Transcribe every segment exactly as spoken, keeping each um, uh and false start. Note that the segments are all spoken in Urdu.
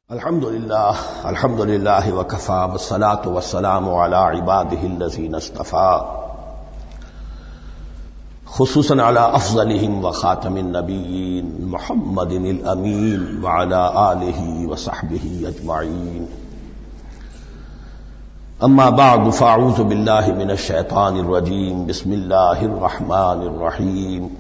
الحمدللہ الحمدللہ وکفی والصلاة والسلام علی عباده الذین اصطفى خصوصا علی افضلهم وخاتم النبیین محمد الامین وعلی آلہ وصحبہ اجمعین اما بعد فاعوذ باللہ من الشیطان الرجیم بسم اللہ الرحمن الرحیم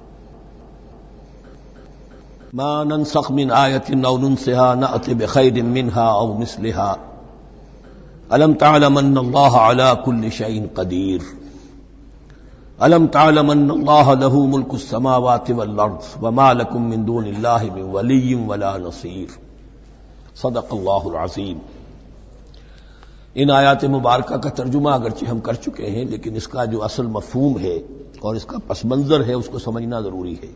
ما ننسخ من آیت او ننسها نأت بخیر منها او مثلها الم تعلم ان اللہ علی کل شیء قدیر الم تعلم ان اللہ له ملک السماوات والارض وما لکم من دون اللہ من ولی ولا نصیر صدق اللہ العظیم۔ ان آیات مبارکہ کا ترجمہ اگرچہ ہم کر چکے ہیں، لیکن اس کا جو اصل مفہوم ہے اور اس کا پس منظر ہے اس کو سمجھنا ضروری ہے۔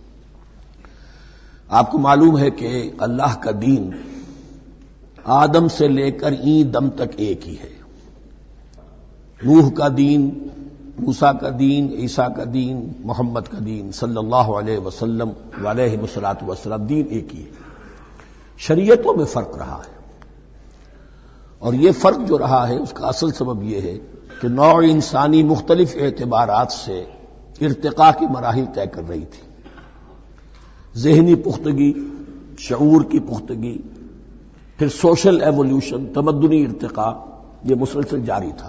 آپ کو معلوم ہے کہ اللہ کا دین آدم سے لے کر این دم تک ایک ہی ہے۔ نوح کا دین، موسیٰ کا دین، عیسیٰ کا دین، محمد کا دین صلی اللہ علیہ وسلم علیہ الصلوۃ والسلام، دین ایک ہی ہے۔ شریعتوں میں فرق رہا ہے، اور یہ فرق جو رہا ہے اس کا اصل سبب یہ ہے کہ نوع انسانی مختلف اعتبارات سے ارتقاء کی مراحل طے کر رہی تھی۔ ذہنی پختگی، شعور کی پختگی، پھر سوشل ایوولوشن، تمدنی ارتقاء، یہ مسلسل جاری تھا۔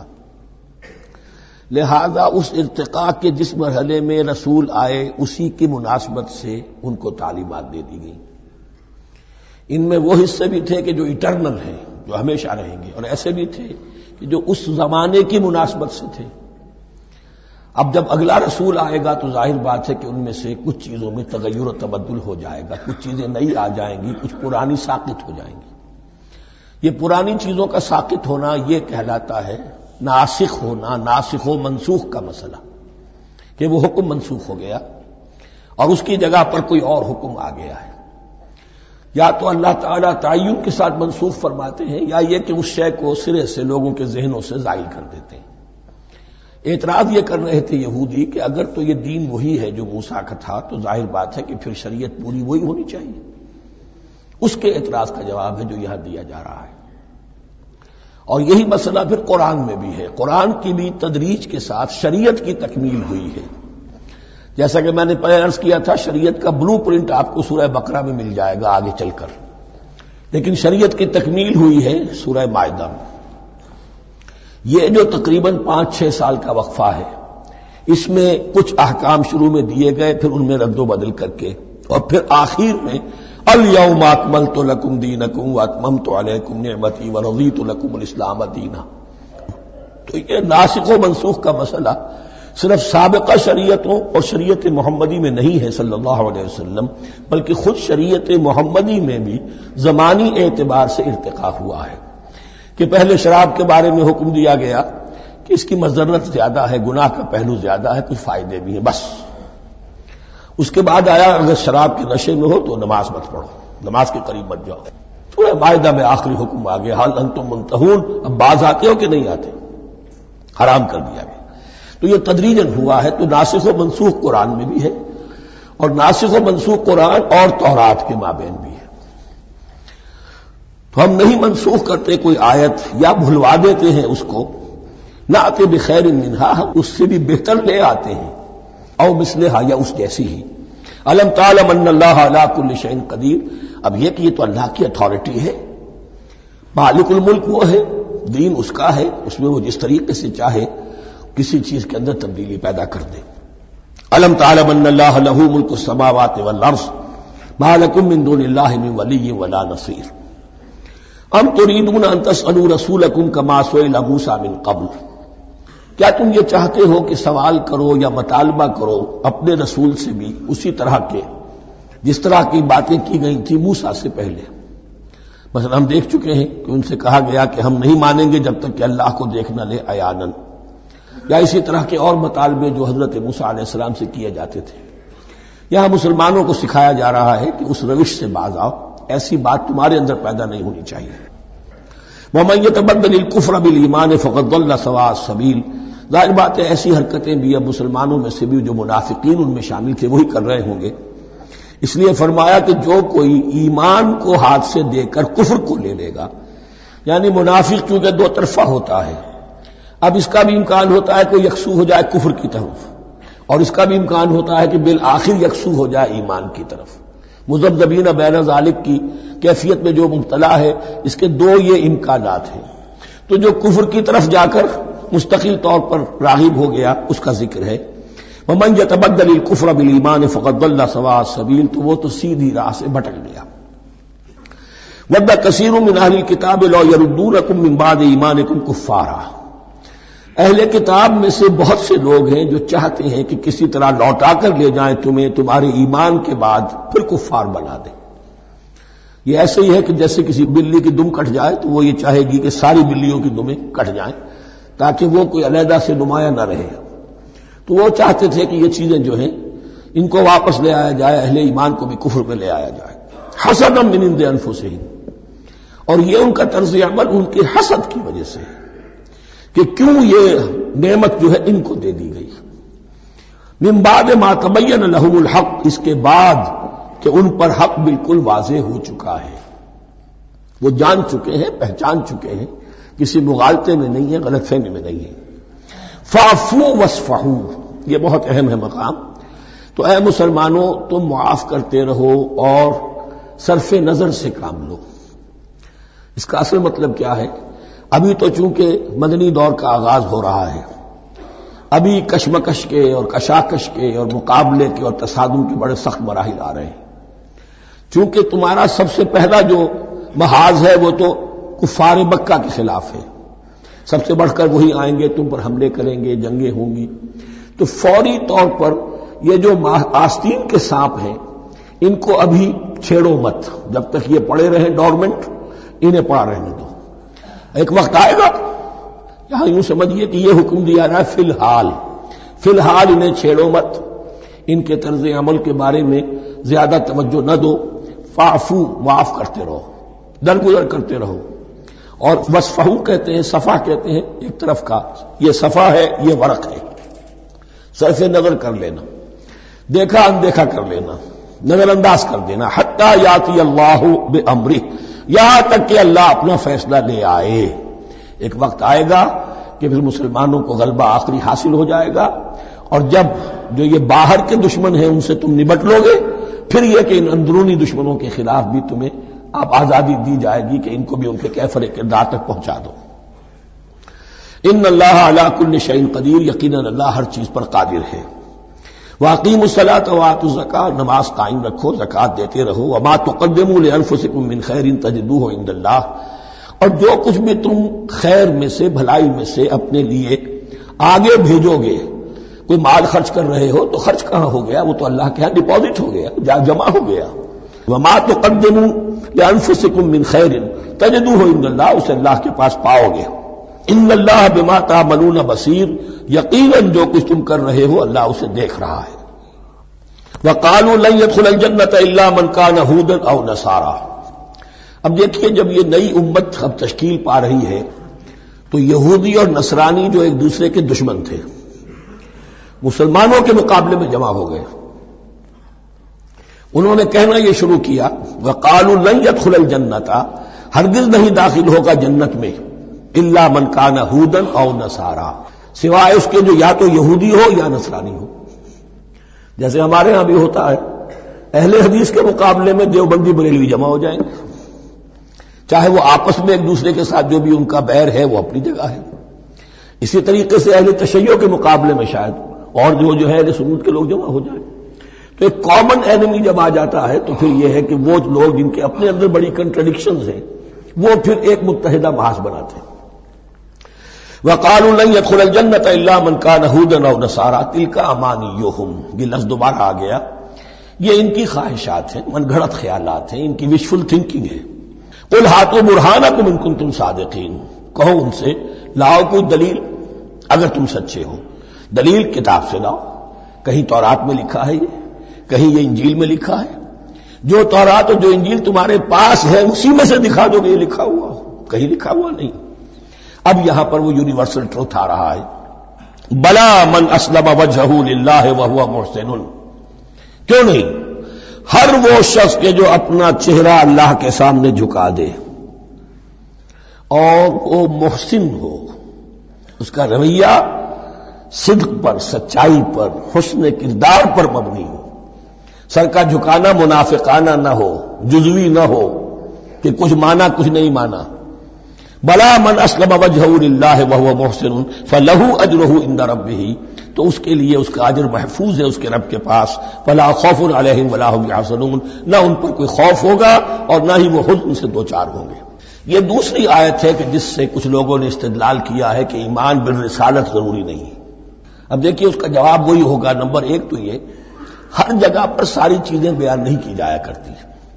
لہذا اس ارتقاء کے جس مرحلے میں رسول آئے اسی کی مناسبت سے ان کو تعلیمات دے دی گئی۔ ان میں وہ حصے بھی تھے کہ جو اٹرنل ہیں، جو ہمیشہ رہیں گے، اور ایسے بھی تھے کہ جو اس زمانے کی مناسبت سے تھے۔ اب جب اگلا رسول آئے گا تو ظاہر بات ہے کہ ان میں سے کچھ چیزوں میں تغیر و تبدل ہو جائے گا، کچھ چیزیں نئی آ جائیں گی، کچھ پرانی ساقط ہو جائیں گی۔ یہ پرانی چیزوں کا ساقط ہونا یہ کہلاتا ہے ناسخ ہونا، ناسخ و منسوخ کا مسئلہ، کہ وہ حکم منسوخ ہو گیا اور اس کی جگہ پر کوئی اور حکم آ گیا ہے۔ یا تو اللہ تعالیٰ تعین کے ساتھ منسوخ فرماتے ہیں، یا یہ کہ اس شے کو سرے سے لوگوں کے ذہنوں سے زائل کر دیتے ہیں۔ اعتراض یہ کر رہے تھے یہودی کہ اگر تو یہ دین وہی ہے جو موسیٰ کا تھا تو ظاہر بات ہے کہ پھر شریعت پوری وہی ہونی چاہیے۔ اس کے اعتراض کا جواب ہے جو یہاں دیا جا رہا ہے، اور یہی مسئلہ پھر قرآن میں بھی ہے۔ قرآن کی بھی تدریج کے ساتھ شریعت کی تکمیل ہوئی ہے۔ جیسا کہ میں نے پہلے عرض کیا تھا، شریعت کا بلو پرنٹ آپ کو سورہ بقرہ میں مل جائے گا آگے چل کر، لیکن شریعت کی تکمیل ہوئی ہے سورہ مائدہ میں۔ یہ جو تقریباً پانچ چھ سال کا وقفہ ہے، اس میں کچھ احکام شروع میں دیے گئے، پھر ان میں رد و بدل کر کے، اور پھر آخر میں الیوم اکملت لکم دینکم واتممت علیکم نعمتی ورضیت لکم الاسلام دینا۔ تو یہ ناسخ و منسوخ کا مسئلہ صرف سابقہ شریعتوں اور شریعت محمدی میں نہیں ہے صلی اللہ علیہ وسلم، بلکہ خود شریعت محمدی میں بھی زمانی اعتبار سے ارتقاء ہوا ہے۔ کہ پہلے شراب کے بارے میں حکم دیا گیا کہ اس کی مضرت زیادہ ہے، گناہ کا پہلو زیادہ ہے، کچھ فائدے بھی ہیں، بس۔ اس کے بعد آیا اگر شراب کے نشے میں ہو تو نماز مت پڑھو، نماز کے قریب مت جاؤ۔ سورہ مائدہ میں آخری حکم آ گیا، حل انتم منتہون، اب باز آتے ہو کہ نہیں آتے، حرام کر دیا گیا۔ تو یہ تدریجاً ہوا ہے۔ تو ناسخ و منسوخ قرآن میں بھی ہے، اور ناسخ و منسوخ قرآن اور تورات کے مابین بھی ہے۔ تو ہم نہیں منسوخ کرتے کوئی آیت یا بھلوا دیتے ہیں اس کو، نہ آتے بخیر منہا، ہم اس سے بھی بہتر لے آتے ہیں، او مثلہا، یا اس جیسی ہی۔ الم تعلم ان اللہ علی کل شیء قدیر، اب یہ کہ یہ تو اللہ کی اتھارٹی ہے، مالک الملک وہ ہے، دین اس کا ہے، اس میں وہ جس طریقے سے چاہے کسی چیز کے اندر تبدیلی پیدا کر دے۔ الم تعلم ان اللہ لہ ملک السماوات والارض ما لکم من دون اللہ من ولی ولا نصیر ام تريدون ان تسألوا رسولكم كما سئل موسى من قبل، کیا تم یہ چاہتے ہو کہ سوال کرو یا مطالبہ کرو اپنے رسول سے بھی اسی طرح کے جس طرح کی باتیں کی گئی تھی موسیٰ سے پہلے؟ مثلا ہم دیکھ چکے ہیں کہ ان سے کہا گیا کہ ہم نہیں مانیں گے جب تک کہ اللہ کو دیکھ نہ لے عیاناً، یا اسی طرح کے اور مطالبے جو حضرت موسیٰ علیہ السلام سے کیے جاتے تھے۔ یہاں مسلمانوں کو سکھایا جا رہا ہے کہ اس روش سے باز آؤ، ایسی بات تمہارے اندر پیدا نہیں ہونی چاہیے۔ وَمَن يَتَبَدَّلِ الْكُفْرَ بِالْإِيمَانِ فَقَدْ ضَلَّ سَوَاءَ السَّبِيلِ، ظاہر بات ہے ایسی حرکتیں بھی اب مسلمانوں میں سے بھی جو منافقین ان میں شامل تھے وہی کر رہے ہوں گے اس لیے فرمایا کہ جو کوئی ایمان کو ہاتھ سے دے کر کفر کو لے لے گا، یعنی منافق چونکہ دو طرفہ ہوتا ہے، اب اس کا بھی امکان ہوتا ہے کہ یکسو ہو جائے کفر کی طرف، اور اس کا بھی امکان ہوتا ہے کہ بالآخر یکسو ہو جائے ایمان کی طرف۔ مذبذبین بین ذالک کی کیفیت میں جو مبتلا ہے، اس کے دو یہ امکانات ہیں۔ تو جو کفر کی طرف جا کر مستقل طور پر راغب ہو گیا اس کا ذکر ہے، ومن یتبدل الکفر بالایمان فقد ضل سواء السبیل، تو وہ تو سیدھی راہ سے بھٹک گیا۔ ود کثیر من اہل الکتاب لو یردونکم من بعد ایمانکم کفارا، اہل کتاب میں سے بہت سے لوگ ہیں جو چاہتے ہیں کہ کسی طرح لوٹا کر لے جائیں تمہیں تمہارے ایمان کے بعد پھر کفار بنا دیں۔ یہ ایسے ہی ہے کہ جیسے کسی بلی کی دم کٹ جائے تو وہ یہ چاہے گی کہ ساری بلیوں کی دمیں کٹ جائیں تاکہ وہ کوئی علیحدہ سے نمایاں نہ رہے۔ تو وہ چاہتے تھے کہ یہ چیزیں جو ہیں ان کو واپس لے آیا جائے، اہل ایمان کو بھی کفر میں لے آیا جائے، حسدا من عند انفسہم، اور یہ ان کا طرز عمل ان کے حسد کی وجہ سے کہ کیوں یہ نعمت جو ہے ان کو دے دی گئی۔ من بعد ما تبین لهم الحق، اس کے بعد کہ ان پر حق بالکل واضح ہو چکا ہے، وہ جان چکے ہیں، پہچان چکے ہیں، کسی مغالطے میں نہیں ہے، غلط فہمی میں نہیں ہے۔ فاعفوا واصفحوا، یہ بہت اہم ہے مقام۔ تو اے مسلمانوں تم معاف کرتے رہو اور صرف نظر سے کام لو۔ اس کا اصل مطلب کیا ہے؟ ابھی تو چونکہ مدنی دور کا آغاز ہو رہا ہے، ابھی کشمکش کے اور کشاکش کے اور مقابلے کے اور تصادم کے بڑے سخت مراحل آ رہے ہیں۔ چونکہ تمہارا سب سے پہلا جو محاذ ہے وہ تو کفار مکہ کے خلاف ہے، سب سے بڑھ کر وہی آئیں گے، تم پر حملے کریں گے، جنگیں ہوں گی۔ تو فوری طور پر یہ جو آستین کے سانپ ہیں ان کو ابھی چھیڑو مت، جب تک یہ پڑے رہیں ڈورمنٹ، انہیں پڑا رہنے دو۔ ایک وقت آئے گا، یہاں یوں سمجھیے کہ یہ حکم دیا رہا ہے فی الحال فی الحال انہیں چھیڑو مت، ان کے طرز عمل کے بارے میں زیادہ توجہ نہ دو، فاعفو، معاف کرتے رہو، درگزر کرتے رہو۔ اور وصفحو کہتے ہیں، صفح کہتے ہیں ایک طرف کا، یہ صفح ہے، یہ ورق ہے، صرف نظر کر لینا، دیکھا اندیکھا کر لینا، نظر انداز کر دینا، حتی یاتی اللہ بامرہ، یہاں تک کہ اللہ اپنا فیصلہ لے آئے۔ ایک وقت آئے گا کہ پھر مسلمانوں کو غلبہ آخری حاصل ہو جائے گا، اور جب جو یہ باہر کے دشمن ہیں ان سے تم نبٹ لو گے، پھر یہ کہ ان اندرونی دشمنوں کے خلاف بھی تمہیں آپ آزادی دی جائے گی کہ ان کو بھی ان کے کیفر کردار تک پہنچا دو۔ ان اللہ علی کل شیء قدیر، یقیناً اللہ ہر چیز پر قادر ہے۔ واقیموا الصلاۃ وآتوا الزکاۃ، نماز قائم رکھو، زکوٰۃ دیتے رہو۔ وما تقدموا لانفسکم من خیر تجدوہ عند اللہ، اور جو کچھ بھی تم خیر میں سے، بھلائی میں سے اپنے لیے آگے بھیجو گے، کوئی مال خرچ کر رہے ہو تو خرچ کہاں ہو گیا؟ وہ تو اللہ کے ہاں ڈپازٹ ہو گیا، جمع ہو گیا۔ وما تقدموا لانفسکم من خیر تجدوہ عند اللہ، اسے اللہ کے پاس پاؤ گے۔ ان اللہ بما تعملون بصیر، یقیناً جو کچھ تم کر رہے ہو اللہ اسے دیکھ رہا ہے۔ وقالوا لن يدخل الجنۃ الا من كان هودا او نصارى، اب دیکھیے جب یہ نئی امت اب تشکیل پا رہی ہے تو یہودی اور نصرانی جو ایک دوسرے کے دشمن تھے مسلمانوں کے مقابلے میں جمع ہو گئے، انہوں نے کہنا یہ شروع کیا، وقالوا لن يدخل الجنۃ، ہرگز نہیں داخل ہوگا جنت میں، الا من کان ہودا او نصارا، سوائے اس کے جو یا تو یہودی ہو یا نصرانی ہو۔ جیسے ہمارے ہاں بھی ہوتا ہے، اہل حدیث کے مقابلے میں دیوبندی بریلوی جمع ہو جائیں گے، چاہے وہ آپس میں ایک دوسرے کے ساتھ جو بھی ان کا بیر ہے وہ اپنی جگہ ہے۔ اسی طریقے سے اہل تشیع کے مقابلے میں شاید اور جو جو ہے اہل سنت کے لوگ جمع ہو جائیں۔ تو ایک کامن اینمی جب آ جاتا ہے تو پھر یہ ہے کہ وہ لوگ جن کے اپنے اندر بڑی کنٹرڈکشنز ہیں وہ پھر ایک متحدہ محاذ بناتے ہیں۔ وقالوا لن يدخل الجنۃ الا من كان هودا او نصارى تلك امانيهم، یہ لفظ دوبارہ آ گیا، یہ ان کی خواہشات ہیں، من گھڑت خیالات ہیں، ان کی وشفل تھنکنگ ہے۔ قل هاتوا برهانكم ان كنتم صادقين، کہو ان سے لاؤ کوئی دلیل اگر تم سچے ہو، دلیل کتاب سے لاؤ، کہیں تورات میں لکھا ہے یہ، کہیں یہ انجیل میں لکھا ہے، جو تورات اور جو انجیل تمہارے پاس ہے اسی میں سے دکھا دو گے یہ لکھا ہوا ہو، کہیں لکھا ہوا نہیں۔ اب یہاں پر وہ یونیورسل ٹروتھ آ رہا ہے، بلا من اسلم وجہہ للہ وہو محسن، کیوں نہیں؟ ہر وہ شخص کے جو اپنا چہرہ اللہ کے سامنے جھکا دے اور وہ محسن ہو، اس کا رویہ صدق پر، سچائی پر، حسن کردار پر مبنی ہو، سر کا جھکانا منافقانہ نہ ہو، جزوی نہ ہو کہ کچھ مانا کچھ نہیں مانا۔ بلا من اسلم وجہہ للہ وہو محسن فلہ اجرہ عند ربہ، تو اس کے لیے اس کا اجر محفوظ ہے اس کے رب کے پاس۔ فلا خوف علیہم ولا هم یحزنون، نہ ان پر کوئی خوف ہوگا اور نہ ہی وہ حزن سے دوچار ہوں گے۔ یہ دوسری آیت ہے کہ جس سے کچھ لوگوں نے استدلال کیا ہے کہ ایمان بالرسالت ضروری نہیں ہے۔ اب دیکھیے اس کا جواب وہی ہوگا، نمبر ایک تو یہ ہر جگہ پر ساری چیزیں بیان نہیں کی جایا کرتی،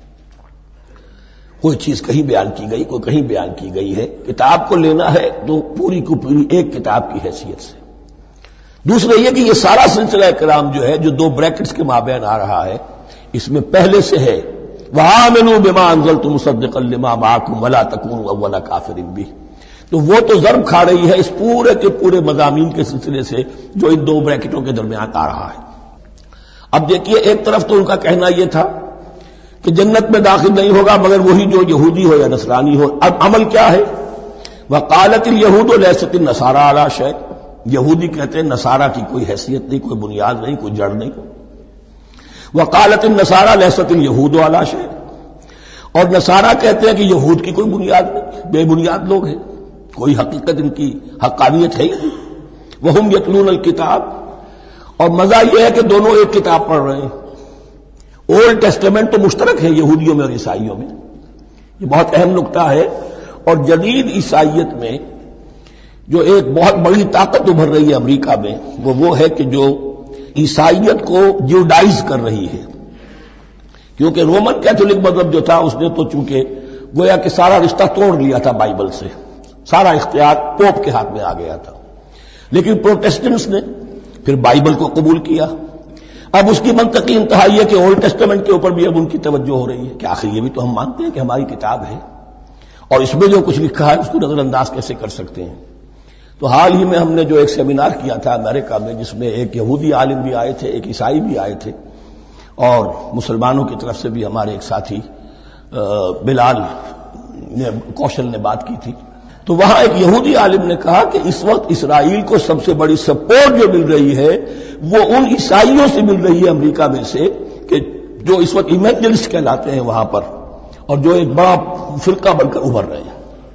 کوئی چیز کہیں بیان کی گئی، کوئی کہیں بیان کی گئی ہے۔ کتاب کو لینا ہے تو پوری کو پوری ایک کتاب کی حیثیت سے۔ دوسرا یہ کہ یہ سارا سلسلہ کرام جو ہے جو دو بریکٹس کے مابین آ رہا ہے، اس میں پہلے سے ہے وَآمِنُوا بِمَا أَنزَلْتُ مُصَدِّقًا لِمَا مَعَكُمْ وَلَا تَكُونُوا أَوَّلَ كَافِرٍ بِهِ، تو وہ تو ضرب کھا رہی ہے اس پورے کے پورے مضامین کے سلسلے سے جو ان دو بریکٹوں کے درمیان آ رہا ہے۔ اب دیکھیے ایک طرف تو ان کا کہنا یہ تھا کہ جنت میں داخل نہیں ہوگا مگر وہی جو یہودی ہو یا نصرانی ہو۔ اب عمل کیا ہے؟ وَقَالَتِ الْيَهُودُ لَيْسَتِ النَّصَارَىٰ عَلَىٰ شَيْءٍ، یہودی کہتے ہیں نصارہ کی کوئی حیثیت نہیں، کوئی بنیاد نہیں، کوئی جڑ نہیں۔ وقالت النصارى ليست اليهود على شيء، اور نصارہ کہتے ہیں کہ یہود کی کوئی بنیاد نہیں، بے بنیاد لوگ ہیں، کوئی حقیقت ان کی حقانیت ہے ہی نہیں۔ وهم يتلون الكتاب، اور مزہ یہ ہے کہ دونوں ایک کتاب پڑھ رہے ہیں۔ اولڈ ٹیسٹمنٹ تو مشترک ہے یہودیوں میں اور عیسائیوں میں، یہ بہت اہم نقطہ ہے۔ اور جدید عیسائیت میں جو ایک بہت بڑی طاقت ابھر رہی ہے امریکہ میں، وہ وہ ہے کہ جو عیسائیت کو جیوڈائز کر رہی ہے، کیونکہ رومن کیتھولک مذہب جو تھا اس نے تو چونکہ گویا کہ سارا رشتہ توڑ لیا تھا بائبل سے، سارا اختیار پوپ کے ہاتھ میں آ گیا تھا، لیکن پروٹیسٹنٹس نے پھر بائبل کو قبول کیا۔ اب اس کی منطقی انتہا یہ کہ اولڈ ٹیسٹمنٹ کے اوپر بھی اب ان کی توجہ ہو رہی ہے کہ آخر یہ بھی تو ہم مانتے ہیں کہ ہماری کتاب ہے اور اس میں جو کچھ لکھا ہے اس کو نظر انداز کیسے کر سکتے ہیں۔ تو حال ہی میں ہم نے جو ایک سیمینار کیا تھا امریکہ میں، جس میں ایک یہودی عالم بھی آئے تھے، ایک عیسائی بھی آئے تھے، اور مسلمانوں کی طرف سے بھی ہمارے ایک ساتھی بلال نے کوشل نے بات کی تھی، تو وہاں ایک یہودی عالم نے کہا کہ اس وقت اسرائیل کو سب سے بڑی سپورٹ جو مل رہی ہے وہ ان عیسائیوں سے مل رہی ہے امریکہ میں سے، کہ جو اس وقت ایونجلسٹ کہلاتے ہیں وہاں پر، اور جو ایک بڑا فرقہ بن کر ابھر رہے ہیں۔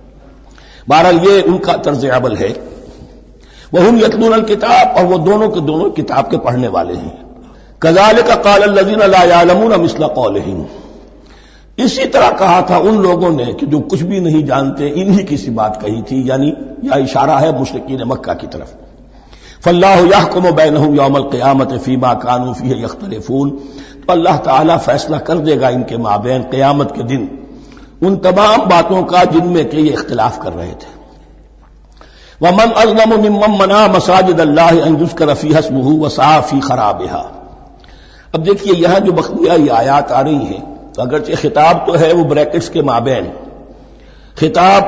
بہرحال یہ ان کا طرز عمل ہے۔ وَهُمْ يَتْلُونَ الْكِتَابَ، اور وہ دونوں کے دونوں کتاب کے پڑھنے والے ہیں۔ كَذَلِكَ قَالَ الَّذِينَ لَا يَعْلَمُونَ مِثْلَ قَوْلِهِمْ، اسی طرح کہا تھا ان لوگوں نے کہ جو کچھ بھی نہیں جانتے انہی کی سی بات کہی تھی، یعنی یہ اشارہ ہے مشرکین مکہ کی طرف۔ فَاللَّهُ يَحْكُمُ بَيْنَهُمْ يَوْمَ الْقِيَامَةِ فِيمَا كَانُوا فِيهِ يَخْتَلِفُونَ، تو اللہ تعالیٰ فیصلہ کر دے گا ان کے مابین قیامت کے دن ان تمام باتوں کا جن میں کہ یہ اختلاف کر رہے تھے۔ وَمَنْ أَظْلَمُ مِمَّنْ مَنَعَ مَسَاجِدَ اللَّهِ أَنْ يُذْكَرَ فِيهَا اسْمُهُ وَسَعَىٰ فِي خَرَابِهَا۔ اب دیکھیے یہاں جو بقیہ یہ آیات آ رہی ہیں، اگرچہ خطاب تو ہے وہ بریکٹس کے مابین، خطاب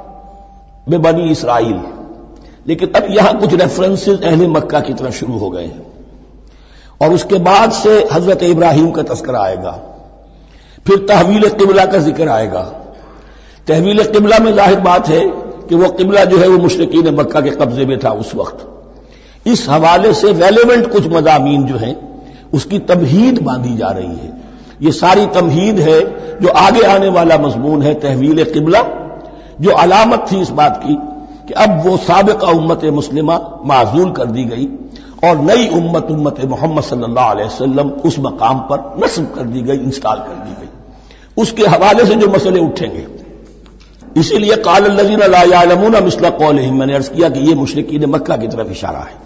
میں بنی اسرائیل، لیکن اب یہاں کچھ ریفرنسز اہل مکہ کی طرف شروع ہو گئے ہیں، اور اس کے بعد سے حضرت ابراہیم کا تذکرہ آئے گا، پھر تحویل قبلہ کا ذکر آئے گا۔ تحویل قبلہ میں ظاہر بات ہے کہ وہ قبلہ جو ہے وہ مشرکین مکہ کے قبضے میں تھا اس وقت، اس حوالے سے ریلیونٹ کچھ مضامین جو ہیں اس کی تمہید باندھی جا رہی ہے۔ یہ ساری تمہید ہے جو آگے آنے والا مضمون ہے تحویل قبلہ، جو علامت تھی اس بات کی کہ اب وہ سابقہ امت مسلمہ معزول کر دی گئی اور نئی امت امت محمد صلی اللہ علیہ وسلم اس مقام پر نصب کر دی گئی، انسٹال کر دی گئی۔ اس کے حوالے سے جو مسئلے اٹھیں گے، اسی لیے قال الذین لا یعلمون مثل قولہم، میں نے عرض کیا کہ یہ مشرکین مکہ کی طرف اشارہ ہے۔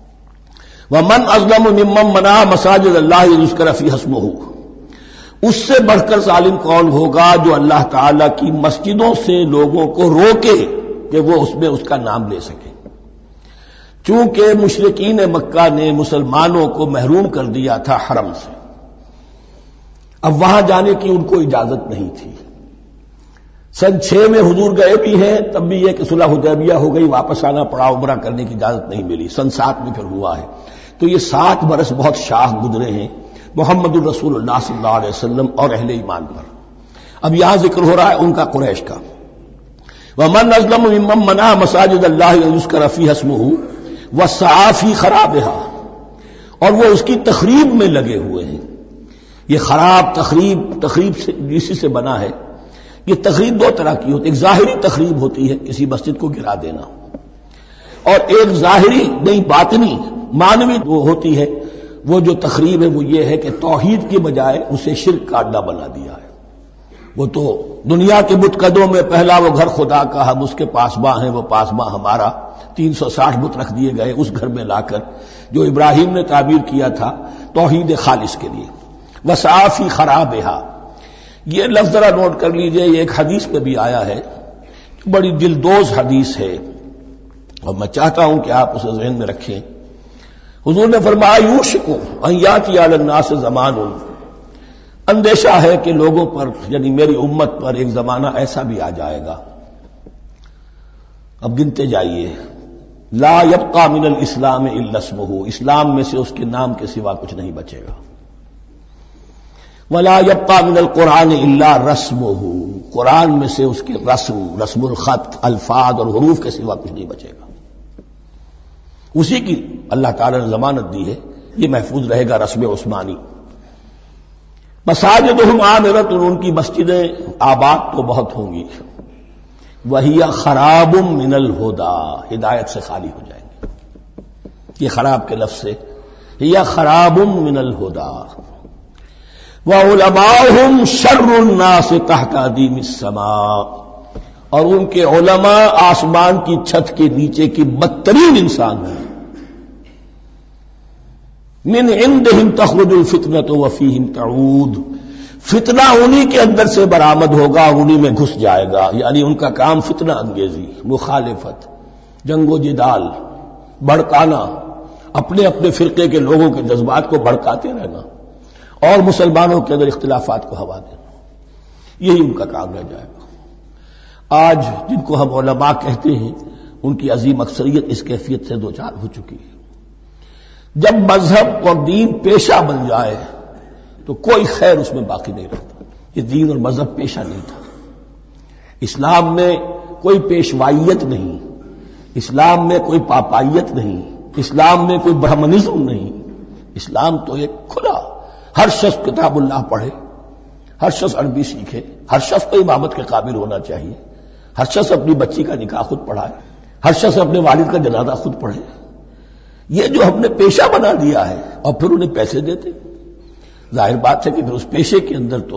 ومن اظلم ممن منع مساجد اللہ یذکر فیہا اسمہ، اس سے بڑھ کر ظالم کون ہوگا جو اللہ تعالی کی مسجدوں سے لوگوں کو روکے کہ وہ اس میں اس کا نام لے سکے۔ چونکہ مشرکین مکہ نے مسلمانوں کو محروم کر دیا تھا حرم سے، اب وہاں جانے کی ان کو اجازت نہیں تھی۔ سن چھ میں حضور گئے بھی ہیں، تب بھی یہ کہ صلح حدیبیہ ہو گئی، واپس آنا پڑا، عمرہ کرنے کی اجازت نہیں ملی، سن سات میں پھر ہوا ہے۔ تو یہ سات برس بہت شاہ گزرے ہیں، محمد الرسول اللہ صلی اللہ علیہ وسلم اور اہل ایمان پر۔ اب یہاں ذکر ہو رہا ہے ان کا، قریش کا۔ وَمَنْ أَظْلَمُ مِمَّنْ مَنَعَ مَسَاجِدَ اللَّهِ أَن يُذْكَرَ فِيهَا اسْمُهُ وَسَعَىٰ فِي خَرَابِهَا، اور وہ اس کی تخریب میں لگے ہوئے ہیں۔ یہ خراب تخریب، تخریب سے اسی سے بنا ہے۔ یہ تخریب دو طرح کی ہوتی ہے، ایک ظاہری تخریب ہوتی ہے، کسی مسجد کو گرا دینا، اور ایک ظاہری نہیں باطنی معنوی وہ ہوتی ہے۔ وہ جو تخریب ہے وہ یہ ہے کہ توحید کی بجائے اسے شرک کا اڈا بنا دیا ہے۔ وہ تو دنیا کے بت قدوں میں پہلا وہ گھر خدا کا، ہم اس کے پاسباں ہیں، وہ پاسباں ہمارا، تین سو ساٹھ بت رکھ دیے گئے اس گھر میں لا کر جو ابراہیم نے تعبیر کیا تھا توحید خالص کے لیے۔ وَسَعَىٰ فِي خَرَابِهَا، یہ لفظ ذرا نوٹ کر لیجئے، یہ ایک حدیث میں بھی آیا ہے، بڑی دلدوز حدیث ہے، اور میں چاہتا ہوں کہ آپ اسے ذہن میں رکھیں۔ حضور نے فرمایا یوشک ان یاتی علی الناس زمان، اندیشہ ہے کہ لوگوں پر یعنی میری امت پر ایک زمانہ ایسا بھی آ جائے گا، اب گنتے جائیے، لا یبقى من الاسلام الا اسمہ، اسلام میں سے اس کے نام کے سوا کچھ نہیں بچے گا، ولا يبقى من القرآن الا رسمہ، قرآن میں سے اس کے رسم، رسم الخط، الفاظ اور حروف کے سوا کچھ نہیں بچے گا۔ اسی کی اللہ تعالی نے ضمانت دی ہے، یہ محفوظ رہے گا رسم عثمانی۔ مساجدہم عامرۃ، ان کی مسجدیں آباد تو بہت ہوں گی، وہی خراب من الہدی، ہدایت سے خالی ہو جائیں گے۔ یہ خراب کے لفظ سے ہی خراب من الہدی، وعلماؤہم شر الناس تحت ادیم السماء، اور ان کے علماء آسمان کی چھت کے نیچے کی بدترین انسان ہیں۔ من عندہم تخرج الفتنۃ وفیہم تعود، فتنہ انہی کے اندر سے برآمد ہوگا، انہی میں گھس جائے گا، یعنی ان کا کام فتنہ انگیزی، مخالفت، جنگ و جدال، بھڑکانا، اپنے اپنے فرقے کے لوگوں کے جذبات کو بھڑکاتے رہنا اور مسلمانوں کے اندر اختلافات کو ہوا دینا، یہی ان کا کام رہ جائے گا۔ آج جن کو ہم علماء کہتے ہیں ان کی عظیم اکثریت اس کیفیت سے دوچار ہو چکی ہے۔ جب مذہب اور دین پیشہ بن جائے تو کوئی خیر اس میں باقی نہیں رہتا۔ یہ دین اور مذہب پیشہ نہیں تھا، اسلام میں کوئی پیشوائیت نہیں، اسلام میں کوئی پاپائیت نہیں، اسلام میں کوئی برہمنزم نہیں، اسلام تو ایک کھلا، ہر شخص کتاب اللہ پڑھے، ہر شخص عربی سیکھے، ہر شخص کو امامت کے قابل ہونا چاہیے، ہر شخص اپنی بچی کا نکاح خود پڑھائے، ہر شخص اپنے والد کا جنازہ خود پڑھے۔ یہ جو ہم نے پیشہ بنا دیا ہے اور پھر انہیں پیسے دیتے، ظاہر بات ہے کہ پھر اس پیشے کے اندر تو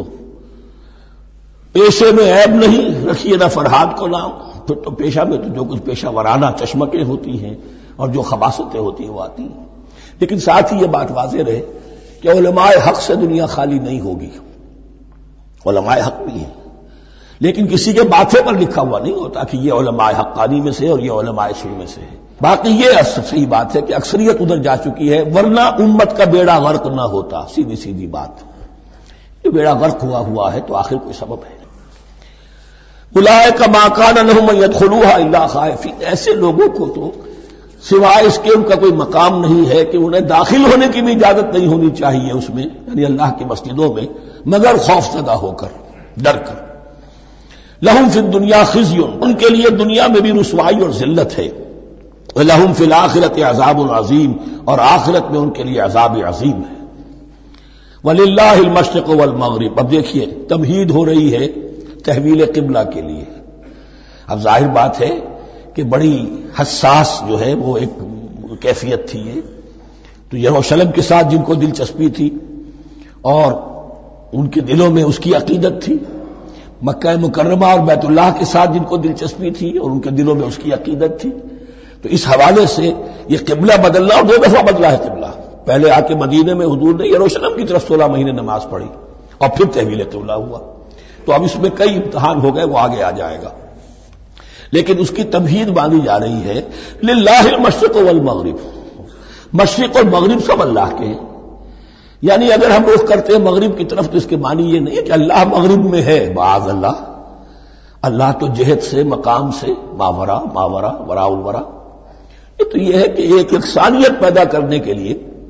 پیشے میں عیب نہیں، رکھیے نہ فرہاد کو نام، پھر تو پیشہ میں تو جو کچھ پیشہ ورانہ چشمکیں ہوتی ہیں اور جو خباثتیں ہوتی ہیں وہ آتی ہیں۔ لیکن ساتھ ہی یہ بات واضح رہے کہ علماء حق سے دنیا خالی نہیں ہوگی، علماء حق بھی ہیں، لیکن کسی کے ماتھے پر لکھا ہوا نہیں ہوتا کہ یہ علماء حقانی میں سے اور یہ علماء سو میں سے ہے۔ باقی یہ صحیح بات ہے کہ اکثریت ادھر جا چکی ہے، ورنہ امت کا بیڑا غرق نہ ہوتا، سیدھی سیدھی بات۔ یہ بیڑا غرق ہوا ہوا ہے تو آخر کوئی سبب ہے۔ اولئک ما کان لہم ان یدخلوها الا خائفین، ایسے لوگوں کو تو سوائے اس کے ان کا کوئی مقام نہیں ہے کہ انہیں داخل ہونے کی بھی اجازت نہیں ہونی چاہیے اس میں، یعنی اللہ کی مسجدوں میں، مگر خوف زدہ ہو کر، ڈر کر۔ لہم فی الدنیا خزی، ان کے لیے دنیا میں بھی رسوائی اور ذلت ہے، وَلَهُمْ فِي الْآخِرَةِ عَذَابٌ عَظِيمٌ، اور آخرت میں ان کے لیے عذاب عظیم ہے۔ وَلِلَّهِ الْمَشْرِقُ وَالْمَغْرِبُ، اب دیکھیے تمہید ہو رہی ہے تحویل قبلہ کے لیے۔ اب ظاہر بات ہے کہ بڑی حساس جو ہے وہ ایک کیفیت تھی یہ، تو یروشلم کے ساتھ جن کو دلچسپی تھی اور ان کے دلوں میں اس کی عقیدت تھی، مکہ مکرمہ اور بیت اللہ کے ساتھ جن کو دلچسپی تھی اور ان کے دلوں میں اس کی عقیدت تھی، تو اس حوالے سے یہ قبلہ بدلنا، اور دو دفعہ بدلا ہے قبلہ۔ پہلے آ کے مدینے میں حضور نے یروشلم کی طرف سولہ مہینے نماز پڑھی اور پھر تحویل قبلہ ہوا، تو اب اس میں کئی امتحان ہو گئے، وہ آگے آ جائے گا، لیکن اس کی تمہید باندھی جا رہی ہے۔ للہ المشرق والمغرب، مشرق اور مغرب سب اللہ کے ہیں، یعنی اگر ہم رخ کرتے ہیں مغرب کی طرف تو اس کے معنی یہ نہیں ہے کہ اللہ مغرب میں ہے، معاذ اللہ، اللہ تو جہت سے، مقام سے، ماورا ماورا وراء الورا۔ یہ تو یہ ہے کہ ایک یکسانیت پیدا کرنے کے لیے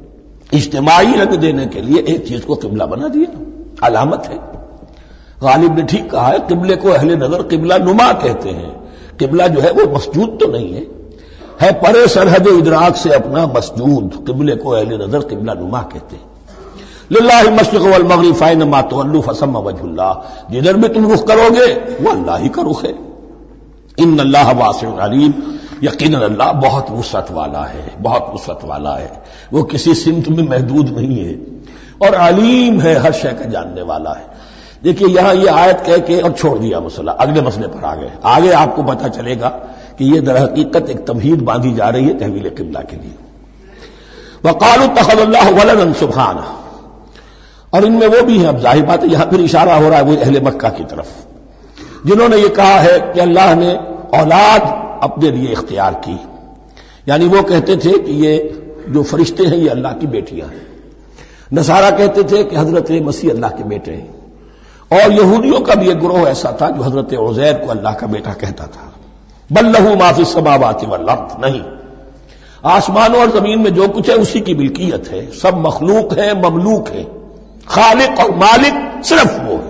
اجتماعی رنگ دینے کے لیے ایک چیز کو قبلہ بنا دیا، علامت ہے۔ غالب نے ٹھیک کہا ہے، قبلے کو اہل نظر قبلہ نما کہتے ہیں۔ قبلہ جو ہے وہ مسجود تو نہیں ہے، ہے پرے سرحد ادراک سے اپنا مسجود، قبلے کو اہل نظر قبلہ نما کہتے ہیں۔ للہ المشرق والمغرب فینما تولوا فثم وجہ اللہ، جدھر بھی تم رخ کرو گے وہ اللہ ہی کا رخ ہے۔ ان اللہ واسع علیم، یقیناً اللہ بہت وسعت والا ہے، بہت وسعت والا ہے، وہ کسی سمت میں محدود نہیں ہے، اور علیم ہے، ہر شے کا جاننے والا ہے۔ دیکھیے یہاں یہ آیت کہہ کے اور چھوڑ دیا مسئلہ، اگلے مسئلے پر آ گئے۔ آگے آپ کو پتہ چلے گا کہ یہ در حقیقت ایک تمہید باندھی جا رہی ہے تحویل قبلہ کے لیے۔ وقالوا اتخذ اللہ ولدا سبحانہ، اور ان میں وہ بھی ہیں، اب ظاہر بات ہے یہاں پھر اشارہ ہو رہا ہے وہ اہل مکہ کی طرف، جنہوں نے یہ کہا ہے کہ اللہ نے اولاد اپنے لیے اختیار کی، یعنی وہ کہتے تھے کہ یہ جو فرشتے ہیں یہ اللہ کی بیٹیاں ہیں، نصارہ کہتے تھے کہ حضرت مسیح اللہ کے بیٹے ہیں، اور یہودیوں کا بھی ایک گروہ ایسا تھا جو حضرت عزیر کو اللہ کا بیٹا کہتا تھا۔ بل لہ ما فی السماوات والارض، نہیں، آسمانوں اور زمین میں جو کچھ ہے اسی کی ملکیت ہے، سب مخلوق ہے، مملوک ہے، خالق اور مالک صرف وہ ہے۔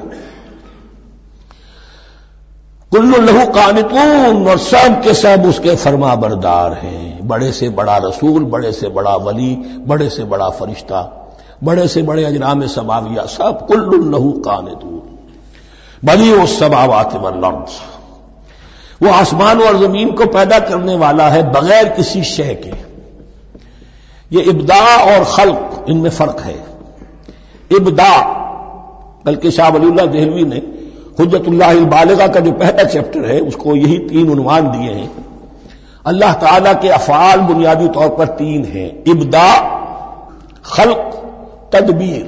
کل لہ قانتون، اور سب کے سب اس کے فرما بردار ہیں، بڑے سے بڑا رسول، بڑے سے بڑا ولی، بڑے سے بڑا فرشتہ، بڑے سے بڑے اجرام سماویہ، سب کل لہ قانتون۔ بدیع السماوات والارض، وہ آسمان اور زمین کو پیدا کرنے والا ہے بغیر کسی شے کے۔ یہ ابداع اور خلق ان میں فرق ہے۔ ابداع، بلکہ شاہ ولی اللہ دہلوی نے حجت اللہ البالغہ کا جو پہلا چیپٹر ہے اس کو یہی تین عنوان دیے ہیں۔ اللہ تعالیٰ کے افعال بنیادی طور پر تین ہیں، ابداع، خلق، تدبیر۔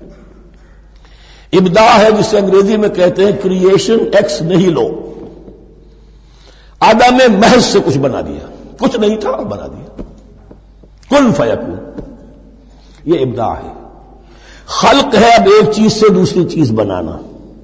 ابداع ہے جسے انگریزی میں کہتے ہیں کریشن ایکس نہیلو، آدم میں محض سے کچھ بنا دیا، کچھ نہیں تھا اور بنا دیا، کن فیکون، یہ ابداع ہے۔ خلق ہے اب ایک چیز سے دوسری چیز بنانا،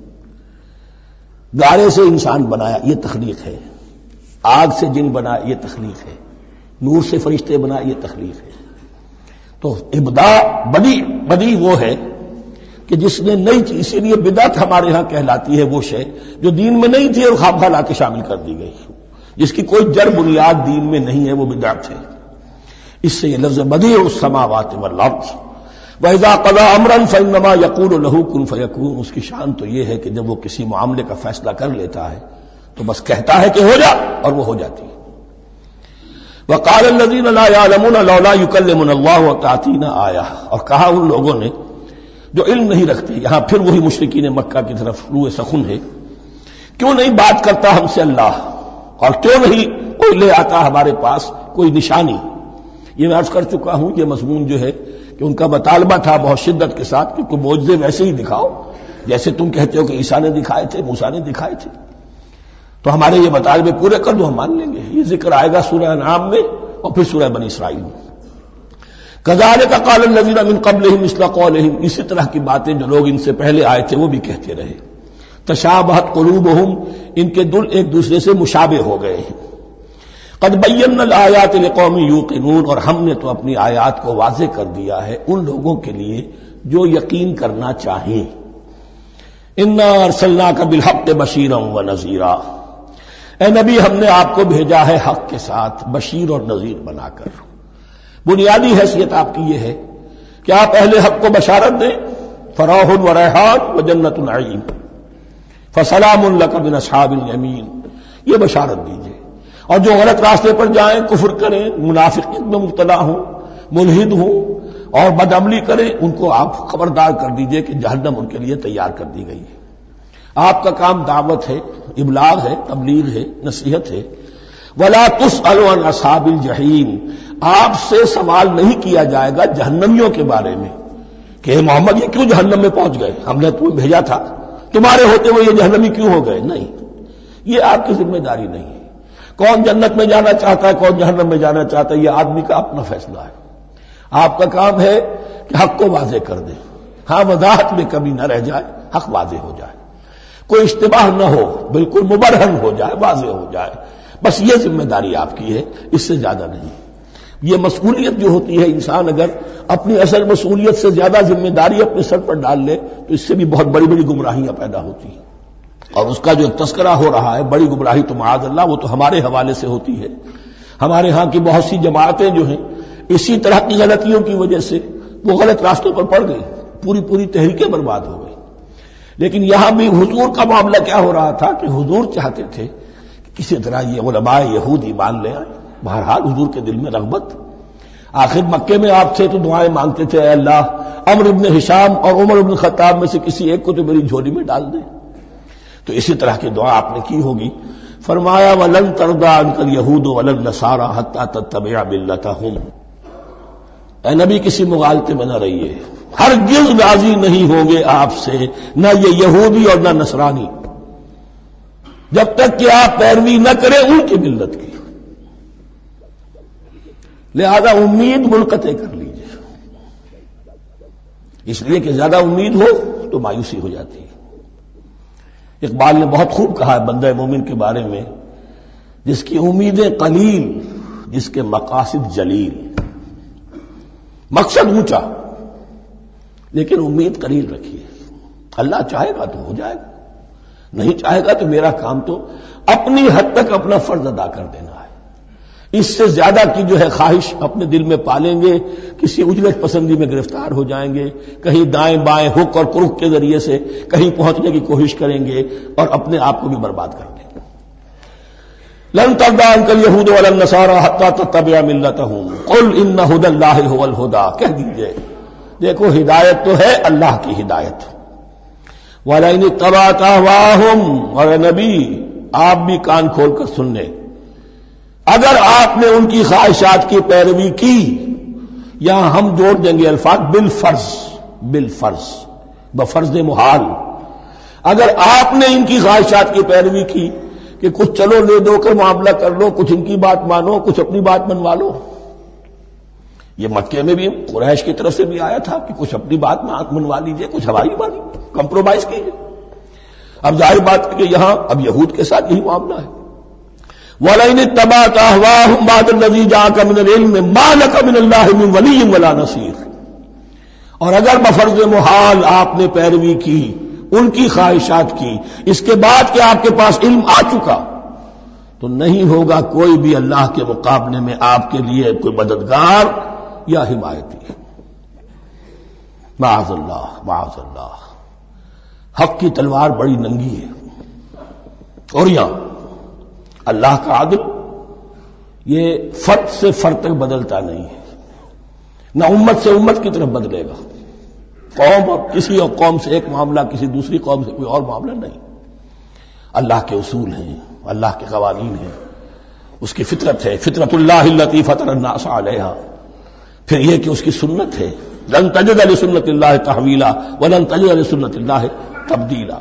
گارے سے انسان بنایا، یہ تخلیق ہے، آگ سے جن بنایا، یہ تخلیق ہے، نور سے فرشتے بنایا، یہ تخلیق ہے۔ تو ابداع بدیع، بدیع وہ ہے کہ جس نے نئی چیز، اسی لیے بدعت ہمارے ہاں کہلاتی ہے وہ شے جو دین میں نہیں تھی اور خواہ خواہ لا کے شامل کر دی گئی، جس کی کوئی جڑ بنیاد دین میں نہیں ہے، وہ بدعت ہے۔ اس سے یہ لفظ بدیع السماوات والارض، وَإِذَا قَضَىٰ أَمْرًا فَإِنَّمَا يَقُولُ لَهُ كُن فَيَكُونُ، اس کی شان تو یہ ہے کہ جب وہ کسی معاملے کا فیصلہ کر لیتا ہے تو بس کہتا ہے کہ ہو جا، اور وہ ہو جاتی ہے۔ وَقَالَ الَّذِينَ لَا يَعْلَمُونَ لَوْلَا يُكَلِّمُنَا اللَّهُ وَتَأْتِينَا آیَةٌ، اور کہا ان لوگوں نے جو علم نہیں رکھتے، یہاں پھر وہی مشرکین مکہ کی طرف روئے سخن ہے، کیوں نہیں بات کرتا ہم سے اللہ، اور کیوں نہیں کوئی لے آتا ہمارے پاس کوئی نشانی۔ یہ میں عرض کر چکا ہوں، یہ مضمون جو ہے کہ ان کا مطالبہ تھا بہت شدت کے ساتھ کہ کوئی معجزے ویسے ہی دکھاؤ جیسے تم کہتے ہو کہ عیسیٰ نے دکھائے تھے، موسیٰ نے دکھائے تھے، تو ہمارے یہ مطالبے پورے کر دو، ہم مان لیں گے۔ یہ ذکر آئے گا سورہ انعام میں اور پھر سورہ بنی اسرائیل میں۔ کذالک قال الذین من قبلہم مثل قولہم، اسی طرح کی باتیں جو لوگ ان سے پہلے آئے تھے وہ بھی کہتے رہے۔ تشابہت قلوبہم، ان کے دل ایک دوسرے سے مشابہ ہو گئے ہیں۔ قد بینا الآیات لقوم یوقنون، اور ہم نے تو اپنی آیات کو واضح کر دیا ہے ان لوگوں کے لیے جو یقین کرنا چاہیں۔ انا ارسلناک بالحق بشیرا ونذیرا، اے نبی ہم نے آپ کو بھیجا ہے حق کے ساتھ بشیر اور نذیر بنا کر۔ بنیادی حیثیت آپ کی یہ ہے کہ آپ اہل حق کو بشارت دیں، فراح و ریحان و جنت نعیم، فسلام لک من اصحاب الیمین، یہ بشارت دیجیے۔ اور جو غلط راستے پر جائیں، کفر کریں، منافقت میں مبتلا ہوں، ملحد ہوں اور بدعملی کریں، ان کو آپ خبردار کر دیجئے کہ جہنم ان کے لیے تیار کر دی گئی ہے۔ آپ کا کام دعوت ہے، ابلاغ ہے، تبلیغ ہے، نصیحت ہے۔ وَلَا تُسْأَلُ عَنْ أَصْحَابِ الْجَحِيمِ، آپ سے سوال نہیں کیا جائے گا جہنمیوں کے بارے میں کہ محمد یہ کیوں جہنم میں پہنچ گئے، ہم نے تمہیں بھیجا تھا، تمہارے ہوتے ہوئے یہ جہنمی کیوں ہو گئے؟ نہیں، یہ آپ کی ذمہ داری نہیں ہے۔ کون جنت میں جانا چاہتا ہے، کون جہنم میں جانا چاہتا ہے، یہ آدمی کا اپنا فیصلہ ہے۔ آپ کا کام ہے کہ حق کو واضح کر دیں، ہاں وضاحت میں کمی نہ رہ جائے، حق واضح ہو جائے، کوئی اشتباہ نہ ہو، بالکل مبرہن ہو جائے، واضح ہو جائے، بس یہ ذمہ داری آپ کی ہے، اس سے زیادہ نہیں۔ یہ مسئولیت جو ہوتی ہے، انسان اگر اپنی اصل مسئولیت سے زیادہ ذمہ داری اپنے سر پر ڈال لے تو اس سے بھی بہت بڑی بڑی گمراہیاں پیدا ہوتی ہیں، اور اس کا جو تذکرہ ہو رہا ہے بڑی گمراہی تو معاذ اللہ وہ تو ہمارے حوالے سے ہوتی ہے۔ ہمارے ہاں کی بہت سی جماعتیں جو ہیں اسی طرح کی غلطیوں کی وجہ سے وہ غلط راستوں پر پڑ گئی، پوری پوری تحریکیں برباد ہو گئی۔ لیکن یہاں بھی حضور کا معاملہ کیا ہو رہا تھا کہ حضور چاہتے تھے کہ کسی طرح یہ علماء یہود ایمان لے آئے۔ بہرحال حضور کے دل میں رغبت، آخر مکے میں آپ تھے تو دعائیں مانگتے تھے، اے اللہ عمرو بن ہشام اور عمر بن خطاب میں سے کسی ایک کو تو میری جھولی میں ڈال دے۔ تو اسی طرح کی دعا آپ نے کی ہوگی۔ فرمایا وَلَن تَرْضَىٰ عَنكَ الْيَهُودُ وَلَا النَّصَارَىٰ حَتَّىٰ تَتَّبِعَ مِلَّتَهُمْ۔ اے نبی کسی مغالطے میں نہ رہیے، ہرگز راضی نہیں ہوں گے آپ سے نہ یہ یہودی اور نہ نصرانی جب تک کہ آپ پیروی نہ کریں ان کی ملت کی۔ لہذا امید منقطع کر لیجیے، اس لیے کہ زیادہ امید ہو تو مایوسی ہو جاتی ہے۔ اقبال نے بہت خوب کہا ہے بندہ مومن کے بارے میں، جس کی امیدیں قلیل جس کے مقاصد جلیل۔ مقصد اونچا لیکن امید قلیل رکھیے، اللہ چاہے گا تو ہو جائے گا، نہیں چاہے گا تو میرا کام تو اپنی حد تک اپنا فرض ادا کر دینا ہے۔ اس سے زیادہ کی جو ہے خواہش اپنے دل میں پالیں گے، کسی اجرت پسندی میں گرفتار ہو جائیں گے، کہیں دائیں بائیں ہک اور کرک کے ذریعے سے کہیں پہنچنے کی کوشش کریں گے اور اپنے آپ کو بھی برباد کر دیں گے۔ لن ترضى عنك اليهود ولا النصارى حتى تتبع ملتهم قل ان هدى الله هو الهدى، کہہ دیجئے دیکھو ہدایت تو ہے اللہ کی ہدایت۔ ولئن اتبعت اهواءهم، اور نبی آپ بھی کان کھول کر سن لیں، اگر آپ نے ان کی خواہشات کی پیروی کی، یہاں ہم جوڑ دیں گے الفاظ بالفرض، بالفرض بفرض محال، اگر آپ نے ان کی خواہشات کی پیروی کی کہ کچھ چلو لے دو کر معاملہ کر لو، کچھ ان کی بات مانو، کچھ اپنی بات منوا لو۔ یہ مکے میں بھی قریش کی طرف سے بھی آیا تھا کہ کچھ اپنی بات منوا لیجئے، کچھ ہماری بات کمپرومائز کیجئے۔ اب ظاہر بات ہے کہ یہاں اب یہود کے ساتھ یہی معاملہ ہے۔ وَلَئِنِ اتَّبَعْتَ أَهْوَاءَهُمْ بَعْدَ الَّذِي جَاءَكَ مِنَ الْعِلْمِ مَا لَكَ مِنَ اللَّهِ مِنْ وَلِيٍّ وَلَا نَصِيرٍ، اور اگر بفرض محال آپ نے پیروی کی ان کی خواہشات کی، اس کے بعد کہ آپ کے پاس علم آ چکا، تو نہیں ہوگا کوئی بھی اللہ کے مقابلے میں آپ کے لیے کوئی مددگار یا حمایتی۔ معاذ اللہ معاذ اللہ، حق کی تلوار بڑی ننگی ہے، اور یہاں اللہ کا عدل یہ فرد سے فرد تک بدلتا نہیں ہے، نہ امت سے امت کی طرف بدلے گا، قوم اور کسی اور قوم سے ایک معاملہ، کسی دوسری قوم سے کوئی اور معاملہ نہیں۔ اللہ کے اصول ہیں، اللہ کے قوانین ہیں، اس کی فطرت ہے، فطرت اللہ التی فطر الناس علیہا، پھر یہ کہ اس کی سنت ہے، لن تجد لسنت اللہ تحویلا ولن تجد لسنت اللہ تبدیلا۔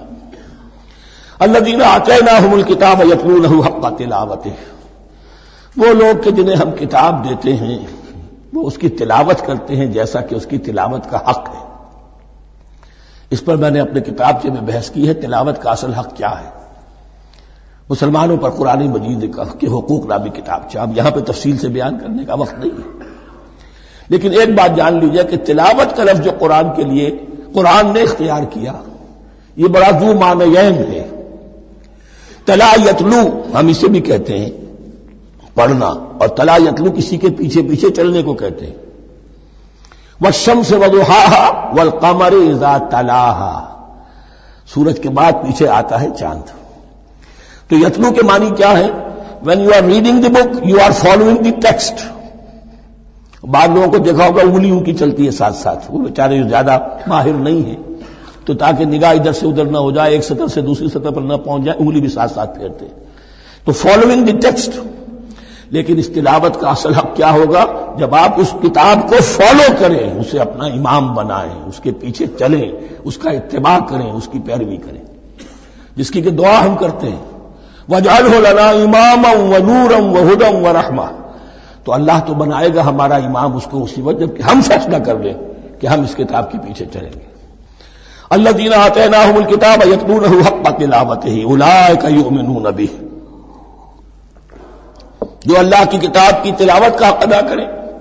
الذین آتیناہم الکتاب یتلونہ حق تلاوتہ، وہ لوگ کہ جنہیں ہم کتاب دیتے ہیں وہ اس کی تلاوت کرتے ہیں جیسا کہ اس کی تلاوت کا حق ہے۔ اس پر میں نے اپنے کتابچے میں بحث کی ہے، تلاوت کا اصل حق کیا ہے۔ مسلمانوں پر قرآن مجید کے حقوق نامی کتابچہ، اب یہاں پہ تفصیل سے بیان کرنے کا وقت نہیں ہے، لیکن ایک بات جان لیجیے کہ تلاوت کا لفظ جو قرآن کے لیے قرآن نے اختیار کیا یہ بڑا ذو معنیین ہے۔ تلا یتلو ہم اسے بھی کہتے ہیں پڑھنا، اور تلا یتلو کسی کے پیچھے پیچھے چلنے کو کہتے ہیں۔ والشمس وضحاها والقمر اذا تلاها، سورج کے بعد پیچھے آتا ہے چاند۔ تو یتلو کے معنی کیا ہے؟ when you are reading the book you are following the text۔ بعض لوگوں کو دیکھا ہوگا انگلی ان کی چلتی ہے ساتھ ساتھ، وہ بیچارے جو زیادہ ماہر نہیں ہیں تو تاکہ نگاہ ادھر سے ادھر نہ ہو جائے، ایک سطح سے دوسری سطح پر نہ پہنچ جائے، انگلی بھی ساتھ ساتھ پھیرتے ہیں، تو فالوئنگ دی ٹیکسٹ۔ لیکن اس تلاوت کا اصل حق کیا ہوگا؟ جب آپ اس کتاب کو فالو کریں، اسے اپنا امام بنائیں، اس کے پیچھے چلیں، اس کا اتباع کریں، اس کی پیروی کریں، جس کی کہ دعا ہم کرتے ہیں وَاجْعَلْهُ لَنَا إِمَامًا وَنُورًا وَهُدًى وَرَحْمَةً، تو اللہ تو بنائے گا ہمارا امام اس کو اسی وقت جب کہ ہم فیصلہ کر لیں کہ ہم اس کتاب کے پیچھے چلیں گے۔ الذین آتیناہم الکتاب یتلونہ حق تلاوتہ اولئک یؤمنون بہ، جو اللہ کی کتاب کی تلاوت کا حق ادا کریں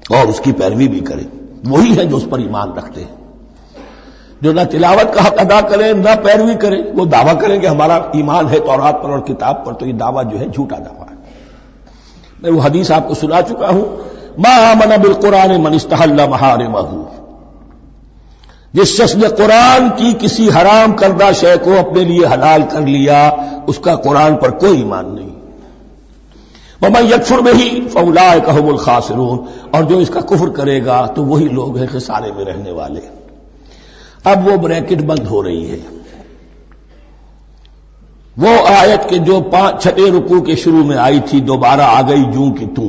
اور اس کی پیروی بھی کریں. وہی ہے جو اس پر ایمان رکھتے ہیں. جو نہ تلاوت کا حق ادا کریں نہ پیروی کریں، وہ دعویٰ کریں کہ ہمارا ایمان ہے تورات پر اور کتاب پر، تو یہ دعویٰ جو ہے جھوٹا دعویٰ ہے. میں وہ حدیث آپ کو سنا چکا ہوں، ما آمن بالقرآن من استحل محارمہ، جس شخص نے قرآن کی کسی حرام کردہ شے کو اپنے لیے حلال کر لیا، اس کا قرآن پر کوئی ایمان نہیں. ومن یکفر بہ فاولئک ھم الخاسرون، اور جو اس کا کفر کرے گا تو وہی لوگ ہیں خسارے میں رہنے والے. اب وہ بریکٹ بند ہو رہی ہے. وہ آیت کے جو پانچ چھٹے رکوع کے شروع میں آئی تھی دوبارہ آ گئی جوں کی توں.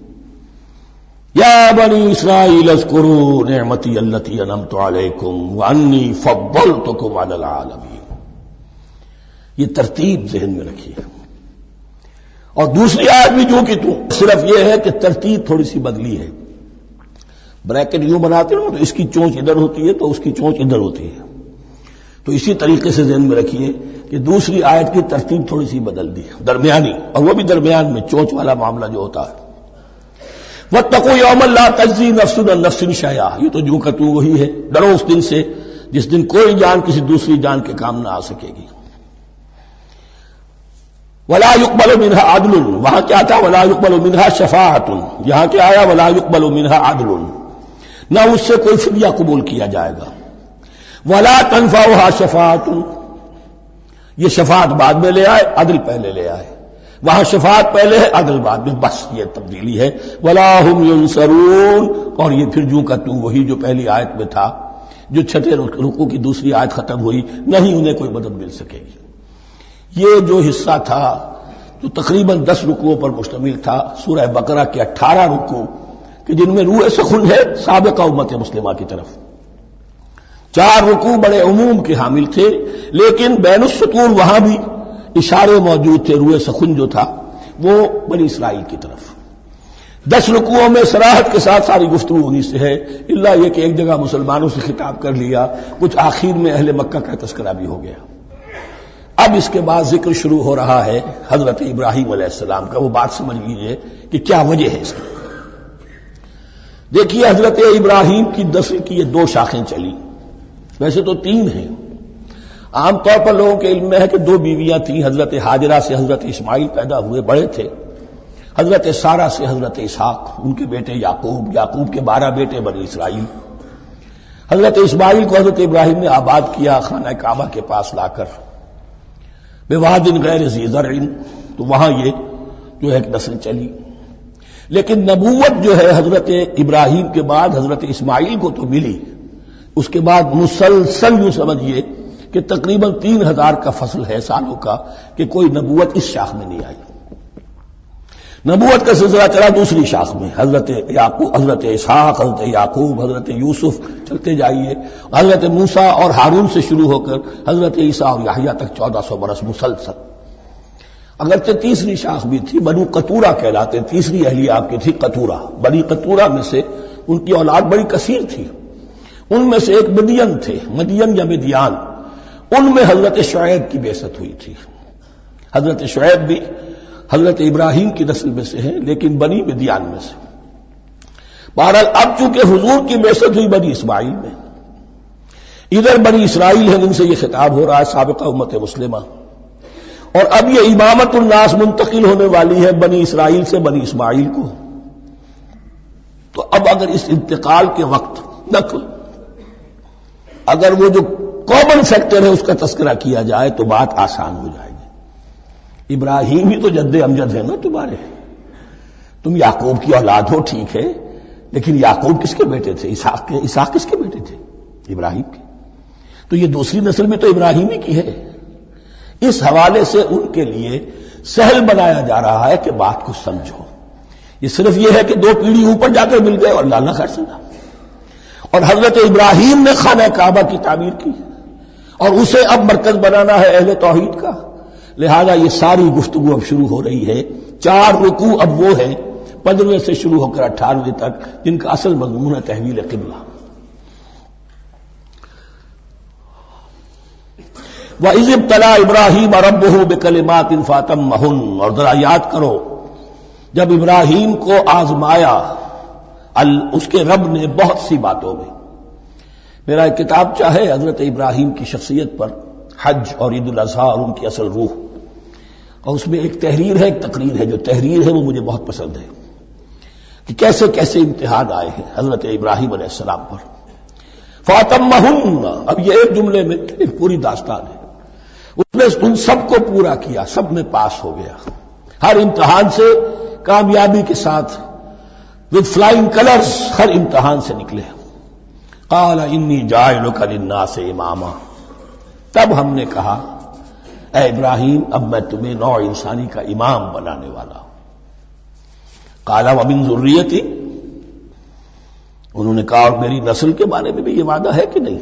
یا بنی اسرائیل اذکروا نعمتی التی انعمت علیکم وانی فضلتکم علی العالمین. یہ ترتیب ذہن میں رکھیے. اور دوسری آیت بھی جو کہ تو صرف یہ ہے کہ ترتیب تھوڑی سی بدلی ہے. بریکٹ یوں بناتے ہو تو اس کی چونچ ادھر ہوتی ہے تو اس کی چونچ ادھر ہوتی ہے. تو اسی طریقے سے ذہن میں رکھیے کہ دوسری آیت کی ترتیب تھوڑی سی بدل دی ہے، درمیانی، اور وہ بھی درمیان میں چونچ والا معاملہ جو ہوتا ہے. واتقوا یوما لا تجزی نفس عن نفس شیئا، یہ تو جو کہ تو وہی ہے. ڈرو اس دن سے جس دن کوئی جان کسی دوسری جان کے کام نہ آ سکے گی. ولا يقبل منها عدل، وہاں کیا تھا ولا يقبل منها شفاعۃ، یہاں کیا آیا ولا يقبل منها عدل، نہ اس سے کوئی فدیہ قبول کیا جائے گا. ولا تنفعها شفاعۃ، یہ شفاعت بعد میں لے آئے، عدل پہلے لے آئے. وہاں شفاعت پہلے ہے، عدل بعد میں، بس یہ تبدیلی ہے. ولا هم ينصرون، اور یہ پھر جو کا تو وہی جو پہلی آیت میں تھا، جو چھٹے رکوع کی دوسری آیت ختم ہوئی، نہیں انہیں کوئی مدد مل سکے گی. یہ جو حصہ تھا جو تقریباً دس رکوعوں پر مشتمل تھا، سورہ بقرہ کے اٹھارہ رکوع کہ جن میں روح سخن ہے سابقہ امت مسلمہ کی طرف. چار رکوع بڑے عموم کے حامل تھے، لیکن بین السطور وہاں بھی اشارے موجود تھے. روح سخن جو تھا وہ بنی اسرائیل کی طرف. دس رکوعوں میں صراحت کے ساتھ ساری گفتگو انہی سے ہے، الا یہ کہ ایک جگہ مسلمانوں سے خطاب کر لیا، کچھ آخر میں اہل مکہ کا تذکرہ بھی ہو گیا. اب اس کے بعد ذکر شروع ہو رہا ہے حضرت ابراہیم علیہ السلام کا. وہ بات سمجھ لیجئے کہ کیا وجہ ہے اس کی. دیکھیے حضرت ابراہیم کی نسل کی یہ دو شاخیں چلی، ویسے تو تین ہیں. عام طور پر لوگوں کے علم میں ہے کہ دو بیویاں تھیں. حضرت ہاجرہ سے حضرت اسماعیل پیدا ہوئے، بڑے تھے. حضرت سارہ سے حضرت اسحاق، ان کے بیٹے یعقوب، یعقوب کے بارہ بیٹے بنی اسرائیل. حضرت اسماعیل کو حضرت ابراہیم نے آباد کیا خانہ کعبہ کے پاس لا کر، بواد غیر ذی زرع، تو وہاں یہ جو ہے ایک نسل چلی. لیکن نبوت جو ہے حضرت ابراہیم کے بعد حضرت اسماعیل کو تو ملی، اس کے بعد مسلسل یوں سمجھیے کہ تقریباً تین ہزار کا فصل ہے سالوں کا کہ کوئی نبوت اس شاخ میں نہیں آئی. نبوت کا سلسلہ چلا دوسری شاخ میں، حضرت یعقوب، حضرت اسحاق، حضرت یعقوب، حضرت یوسف، چلتے جائیے. حضرت موسیٰ اور ہارون سے شروع ہو کر حضرت عیسیٰ اور یحییٰ تک چودہ سو برس مسلسل. اگرچہ تیسری شاخ بھی تھی، بنو قطورہ کہلاتے، تیسری اہلیہ آپ کی تھی قطورہ. بنی قطورہ میں سے ان کی اولاد بڑی کثیر تھی. ان میں سے ایک مدین تھے، مدین یا مدیان، ان میں حضرت شعیب کی بعثت ہوئی تھی. حضرت شعیب بھی حضرت ابراہیم کی نسل میں سے ہیں، لیکن بنی مدیان میں سے. بہرحال اب چونکہ حضور کی بعثت ہوئی بنی اسماعیل میں، ادھر بنی اسرائیل ہے جن سے یہ خطاب ہو رہا ہے سابقہ امت مسلمہ. اور اب یہ امامت الناس منتقل ہونے والی ہے بنی اسرائیل سے بنی اسماعیل کو. تو اب اگر اس انتقال کے وقت نقل، اگر وہ جو کامن فیکٹر ہے اس کا تذکرہ کیا جائے تو بات آسان ہو جائے گی. ابراہیم ہی تو جد امجد ہے نا تمہارے. تم یعقوب کی اولاد ہو ٹھیک ہے، لیکن یعقوب کس کے بیٹے تھے؟ اسحاق کے. اسحاق کس کے بیٹے تھے؟ ابراہیم کے. تو یہ دوسری نسل میں تو ابراہیم ہی کی ہے. اس حوالے سے ان کے لیے سہل بنایا جا رہا ہے کہ بات کو سمجھو. یہ صرف یہ ہے کہ دو پیڑھی اوپر جا کر مل گئے اور اللہ نہ کر سکا. اور حضرت ابراہیم نے خانہ کعبہ کی تعمیر کی اور اسے اب مرکز بنانا ہے اہل توحید کا. لہذا یہ ساری گفتگو اب شروع ہو رہی ہے. چار رکوع اب وہ ہیں پندرہویں سے شروع ہو کر اٹھارہویں تک جن کا اصل مضمون ہے تحویل قبلہ. وَإِذِ ابْتَلَىٰ إِبْرَاهِيمَ رَبُّهُ بِكَلِمَاتٍ فَأَتَمَّهُنَّ، اور ذرا یاد کرو جب ابراہیم کو آزمایا اس کے رب نے بہت سی باتوں میں. میرا ایک کتاب چاہے حضرت ابراہیم کی شخصیت پر، حج اور عید الاضحیٰ اور ان کی اصل روح، اور اس میں ایک تحریر ہے، ایک تقریر ہے. جو تحریر ہے وہ مجھے بہت پسند ہے کہ کیسے کیسے امتحان آئے ہیں حضرت ابراہیم علیہ السلام پر. فاتمہن، اب یہ ایک جملے میں ایک پوری داستان ہے. اس نے ان سب کو پورا کیا، سب میں پاس ہو گیا، ہر امتحان سے کامیابی کے ساتھ وتھ فلائنگ کلرز ہر امتحان سے نکلے. قال انی جاعلک للناس اماما، تب ہم نے کہا اے ابراہیم اب میں تمہیں نوع انسانی کا امام بنانے والا ہوں. قال ومن ذریتی، انہوں نے کہا اور میری نسل کے بارے میں بھی یہ وعدہ ہے کہ نہیں؟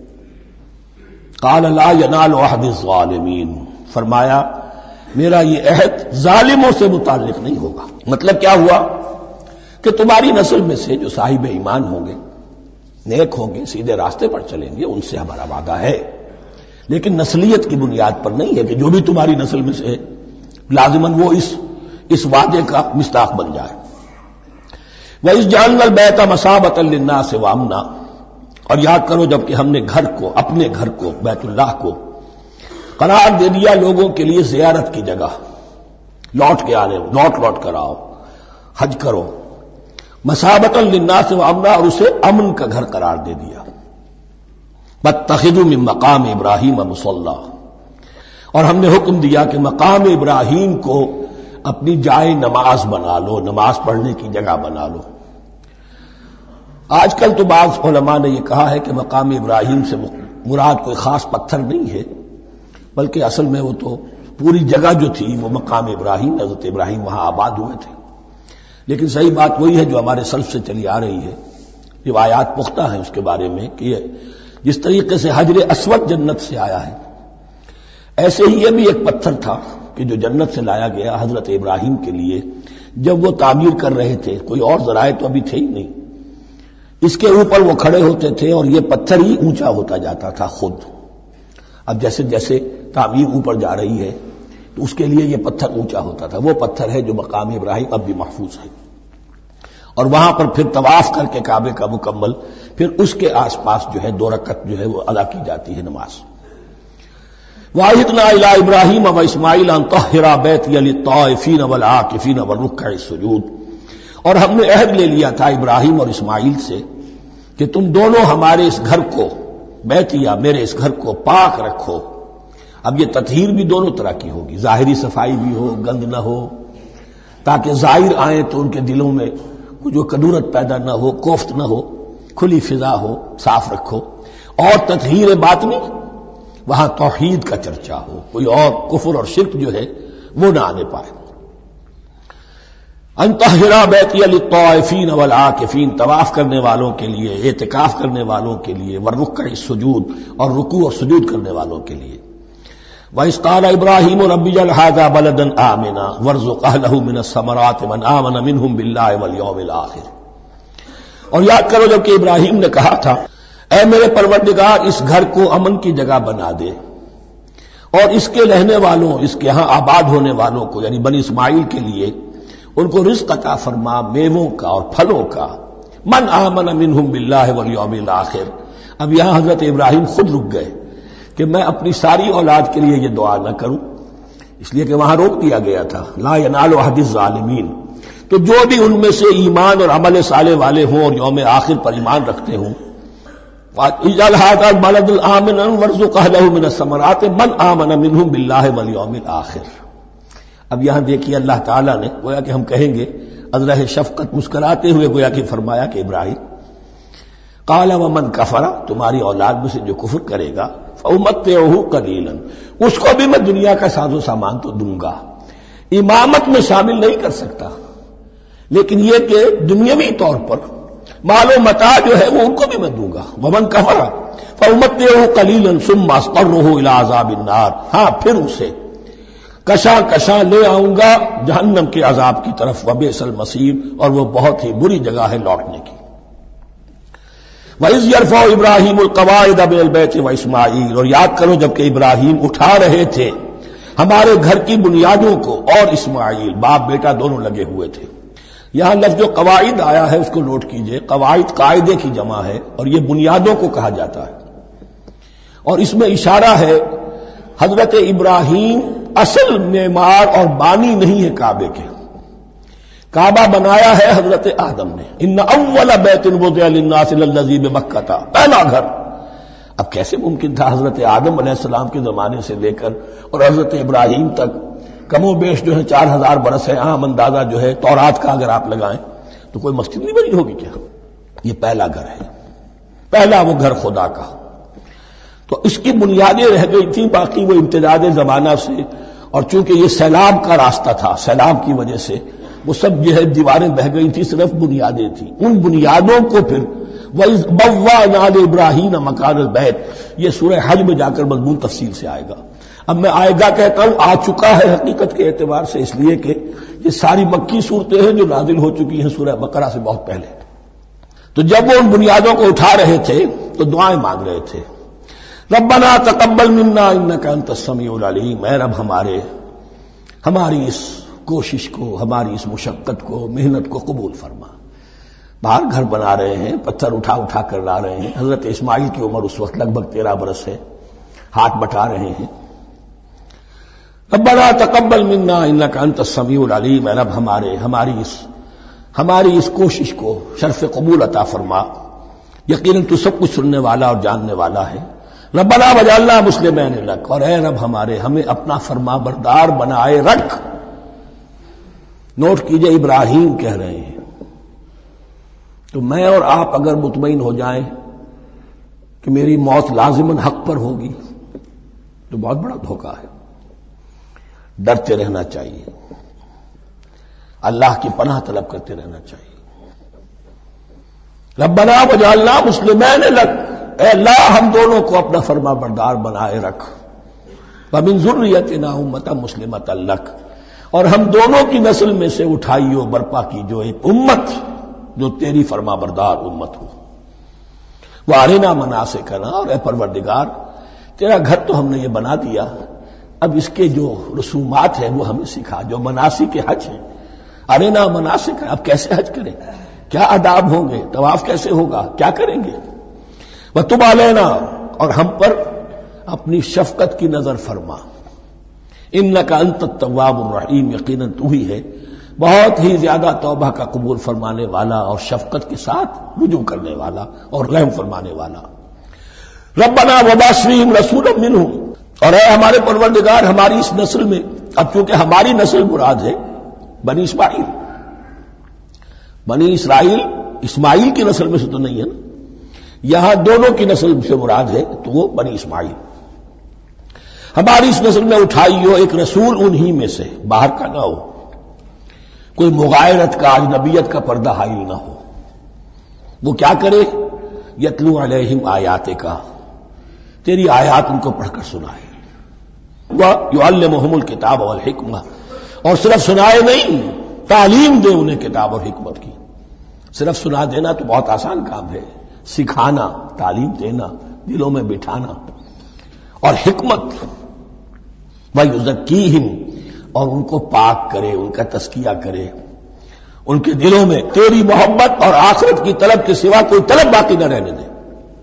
قال لا ینال عہد الظالمین، فرمایا میرا یہ عہد ظالموں سے متعلق نہیں ہوگا. مطلب کیا ہوا کہ تمہاری نسل میں سے جو صاحب ایمان ہوں گے، نیک ہوں گے، سیدھے راستے پر چلیں گے، ان سے ہمارا وعدہ ہے، لیکن نسلیت کی بنیاد پر نہیں ہے کہ جو بھی تمہاری نسل میں سے ہے لازماً وہ اس اس وعدے کا مصداق بن جائے. وَإِذْ جَعَلْنَا الْبَيْتَ مَثَابَةً لِلنَّاسِ وَأَمْنًا، اور یاد کرو جب کہ ہم نے گھر کو، اپنے گھر کو، بیت اللہ کو قرار دے دیا لوگوں کے لیے زیارت کی جگہ، لوٹ کے آنے، لوٹ لوٹ کر آؤ، حج کرو. مثابۃ للناس وامنا، اور اسے امن کا گھر قرار دے دیا. واتخذوا من مقام ابراہیم مصلی، اور ہم نے حکم دیا کہ مقام ابراہیم کو اپنی جائے نماز بنا لو، نماز پڑھنے کی جگہ بنا لو. آج کل تو بعض علماء نے یہ کہا ہے کہ مقام ابراہیم سے مراد کوئی خاص پتھر نہیں ہے، بلکہ اصل میں وہ تو پوری جگہ جو تھی وہ مقام ابراہیم، حضرت ابراہیم وہاں آباد ہوئے تھے. لیکن صحیح بات وہی ہے جو ہمارے سلف سے چلی آ رہی ہے، روایات پختہ ہیں اس کے بارے میں کہ یہ جس طریقے سے حجر اسود جنت سے آیا ہے، ایسے ہی یہ بھی ایک پتھر تھا کہ جو جنت سے لایا گیا حضرت ابراہیم کے لیے جب وہ تعمیر کر رہے تھے. کوئی اور ذرائع تو ابھی تھے ہی نہیں، اس کے اوپر وہ کھڑے ہوتے تھے اور یہ پتھر ہی اونچا ہوتا جاتا تھا خود. اب جیسے جیسے تعمیر اوپر جا رہی ہے تو اس کے لیے یہ پتھر اونچا ہوتا تھا. وہ پتھر ہے جو مقام ابراہیم اب بھی محفوظ ہے، اور وہاں پر پھر طواف کر کے کعبے کا مکمل، پھر اس کے آس پاس جو ہے دو رکعت جو ہے وہ ادا کی جاتی ہے نماز. وَعَهِدْنَا إِلَىٰ إِبْرَاهِيمَ وَإِسْمَاعِيلَ أَن طَهِّرَا بَيْتِيَ لِلطَّائِفِينَ وَالْعَاكِفِينَ وَالرُّكَّعِ السُّجُودِ، اور ہم نے عہد لے لیا تھا ابراہیم اور اسماعیل سے کہ تم دونوں ہمارے اس گھر کو، بیتیا میرے اس گھر کو پاک رکھو. اب یہ تطہیر بھی دونوں طرح کی ہوگی، ظاہری صفائی بھی ہو، گند نہ ہو، تاکہ ظاہر آئیں تو ان کے دلوں میں جو کدورت پیدا نہ ہو، کوفت نہ ہو، کھلی فضا ہو، صاف رکھو. اور تطہیر باطنی، وہاں توحید کا چرچا ہو، کوئی اور کفر اور شرک جو ہے وہ نہ آنے پائے. ان طہرا بیتی للطائفین والعاکفین، طواف کرنے والوں کے لیے، اعتکاف کرنے والوں کے لیے، والرکع السجود، اور رکوع اور سجود کرنے والوں کے لیے. وَإِذْ قَالَ إِبْرَاهِيمُ رَبِّ اجْعَلْ هَٰذَا بَلَدًا آمِنًا وَارْزُقْ أَهْلَهُ مِنَ الثَّمَرَاتِ مَنْ آمَنَ مِنْهُمْ بِاللَّهِ وَالْيَوْمِ الْآخِرِ. اور یاد کرو جب کہ ابراہیم نے کہا تھا اے میرے پروردگار اس گھر کو امن کی جگہ بنا دے، اور اس کے رہنے والوں، اس کے ہاں آباد ہونے والوں کو یعنی بنی اسماعیل کے لیے ان کو رزق عطا فرما، میووں کا اور پھلوں کا. من آمن منہم باللہ والیوم الآخر. اب یہاں حضرت ابراہیم خود رک گئے کہ میں اپنی ساری اولاد کے لیے یہ دعا نہ کروں، اس لیے کہ وہاں روک دیا گیا تھا لا ینال عہد الظالمین. تو جو بھی ان میں سے ایمان اور عمل صالح والے ہوں اور یوم آخر پر ایمان رکھتے ہوں، اجعل هذا البلد آمنا وارزق اهله من الثمرات من آمن منهم بالله واليوم الآخر. اب یہاں دیکھیے اللہ تعالیٰ نے گویا کہ ہم کہیں گے ازرہ شفقت مسکراتے ہوئے گویا کہ فرمایا کہ ابراہیم قال ومن کفر، تمہاری اولاد میں سے جو کفر کرے گا فأمتعه قلیلا، اس کو بھی میں دنیا کا ساز و سامان تو دوں گا، امامت میں شامل نہیں کر سکتا، لیکن یہ کہ دنیاوی طور پر مال و متاع جو ہے وہ ان کو بھی میں دوں گا. ومن کفر فأمتعه قلیلا ثم اضطره الى عذاب النار، ہاں پھر اسے کشاں کشاں لے آؤں گا جہنم کے عذاب کی طرف. وبئس المصیر، اور وہ بہت ہی بری جگہ ہے لوٹنے کی. وَإِذْ يَرْفَعُ إِبْرَاهِيمُ الْقَوَاعِدَ مِنَ الْبَيْتِ وَإِسْمَاعِيلُ، اور یاد کرو جب کہ ابراہیم اٹھا رہے تھے ہمارے گھر کی بنیادوں کو، اور اسماعیل باپ بیٹا دونوں لگے ہوئے تھے. یہاں لفظ جو قواعد آیا ہے اس کو نوٹ کیجئے. قواعد قاعدے کی جمع ہے اور یہ بنیادوں کو کہا جاتا ہے، اور اس میں اشارہ ہے حضرت ابراہیم اصل معمار اور بانی نہیں ہے کعبے کے. کعبہ بنایا ہے حضرت آدم نے. ان اول بیت وضع للناس للذی بمکہ، پہلا گھر. اب کیسے ممکن تھا حضرت آدم علیہ السلام کے زمانے سے لے کر اور حضرت ابراہیم تک کم و بیش جو ہے چار ہزار برس ہے، عام اندازہ جو ہے تورات کا اگر آپ لگائیں تو کوئی مسجد نہیں بنی ہوگی کیا؟ یہ پہلا گھر ہے، پہلا وہ گھر خدا کا. تو اس کی بنیادیں رہ گئی تھیں، باقی وہ امتداد زمانہ سے، اور چونکہ یہ سیلاب کا راستہ تھا، سیلاب کی وجہ سے وہ سب جو ہے دیواریں بہہ گئی تھی، صرف بنیادیں تھیں. ان بنیادوں کو پھر وَإِذْ بَوَّأْنَا لِإِبْرَاهِيمَ مَكَانَ الْبَيْتِ، یہ سورہ حج میں جا کر مضمون تفصیل سے آئے گا. اب میں آئے گا کہتا ہوں، آ چکا ہے حقیقت کے اعتبار سے، اس لیے کہ یہ ساری مکی صورتیں ہیں جو نازل ہو چکی ہیں سورہ بقرہ سے بہت پہلے. تو جب وہ ان بنیادوں کو اٹھا رہے تھے تو دعائیں مانگ رہے تھے. ربنا تقبل منا انک انت السمیع العلیم، اے رب ہمارے ہماری اس کوشش کو، ہماری اس مشقت کو، محنت کو قبول فرما. باہر گھر بنا رہے ہیں، پتھر اٹھا اٹھا کر لا رہے ہیں. حضرت اسماعیل کی عمر اس وقت لگ بھگ تیرہ برس ہے، ہاتھ بٹا رہے ہیں. ربنا تقبل منا انک انت السمیع العلیم، اے رب ہمارے ہماری اس ہماری اس کوشش کو شرف قبول عطا فرما. یقیناً تو سب کچھ سننے والا اور جاننے والا ہے. ربنا وجعلنا مسلمین لک، اور اے رب ہمارے ہمیں اپنا فرما بردار بنائے رکھ. نوٹ کیجئے ابراہیم کہہ رہے ہیں. تو میں اور آپ اگر مطمئن ہو جائیں کہ میری موت لازماً حق پر ہوگی تو بہت بڑا دھوکہ ہے. ڈرتے رہنا چاہیے، اللہ کی پناہ طلب کرتے رہنا چاہیے. ربنا وجعلنا مسلمین لک، اے اللہ ہم دونوں کو اپنا فرما بردار بنائے رکھ. ومن ذریتنا امۃ مسلمۃ لک، اور ہم دونوں کی نسل میں سے اٹھائیو برپا کی جو ایک امت جو تیری فرما بردار امت ہو. وارنا مناسکنا، اور اے پروردگار تیرا گھر تو ہم نے یہ بنا دیا، اب اس کے جو رسومات ہیں وہ ہمیں سکھا، جو مناسک حج ہیں. ارنا مناسک، اب کیسے حج کریں، کیا آداب ہوں گے، طواف کیسے ہوگا، کیا کریں گے. وتب علینا، اور ہم پر اپنی شفقت کی نظر فرما. انک انت التواب الرحیم، یقیناً تو ہی ہے بہت ہی زیادہ توبہ کا قبول فرمانے والا اور شفقت کے ساتھ رجوع کرنے والا اور رحم فرمانے والا. ربنا وبعث فیہم رسولا منہم، اور اے ہمارے پروردگار ہماری اس نسل میں، اب چونکہ ہماری نسل مراد ہے بنی اسماعیل، بنی اسرائیل اسماعیل کی نسل میں سے تو نہیں ہے نا، یہاں دونوں کی نسل سے مراد ہے تو وہ بنی اسماعیل. ہماری اس نسل میں اٹھائی ہو ایک رسول انہی میں سے، باہر کا نہ ہو، کوئی مغایرت کا اجنبیت کا پردہ حائل نہ ہو. وہ کیا کرے، یتلو علیہم آیات کا، تیری آیات ان کو پڑھ کر سنائے. وَيُعَلِّمُهُمُ الْكِتَابَ وَالْحِكْمَةَ، اور صرف سنائے نہیں، تعلیم دے انہیں کتاب اور حکمت کی. صرف سنا دینا تو بہت آسان کام ہے، سکھانا، تعلیم دینا، دلوں میں بٹھانا. اور حکمت، وَيُزَكِّيهِمْ، اور ان کو پاک کرے، ان کا تزکیہ کرے، ان کے دلوں میں تیری محبت اور آخرت کی طلب کے سوا کوئی طلب باقی نہ رہنے دے.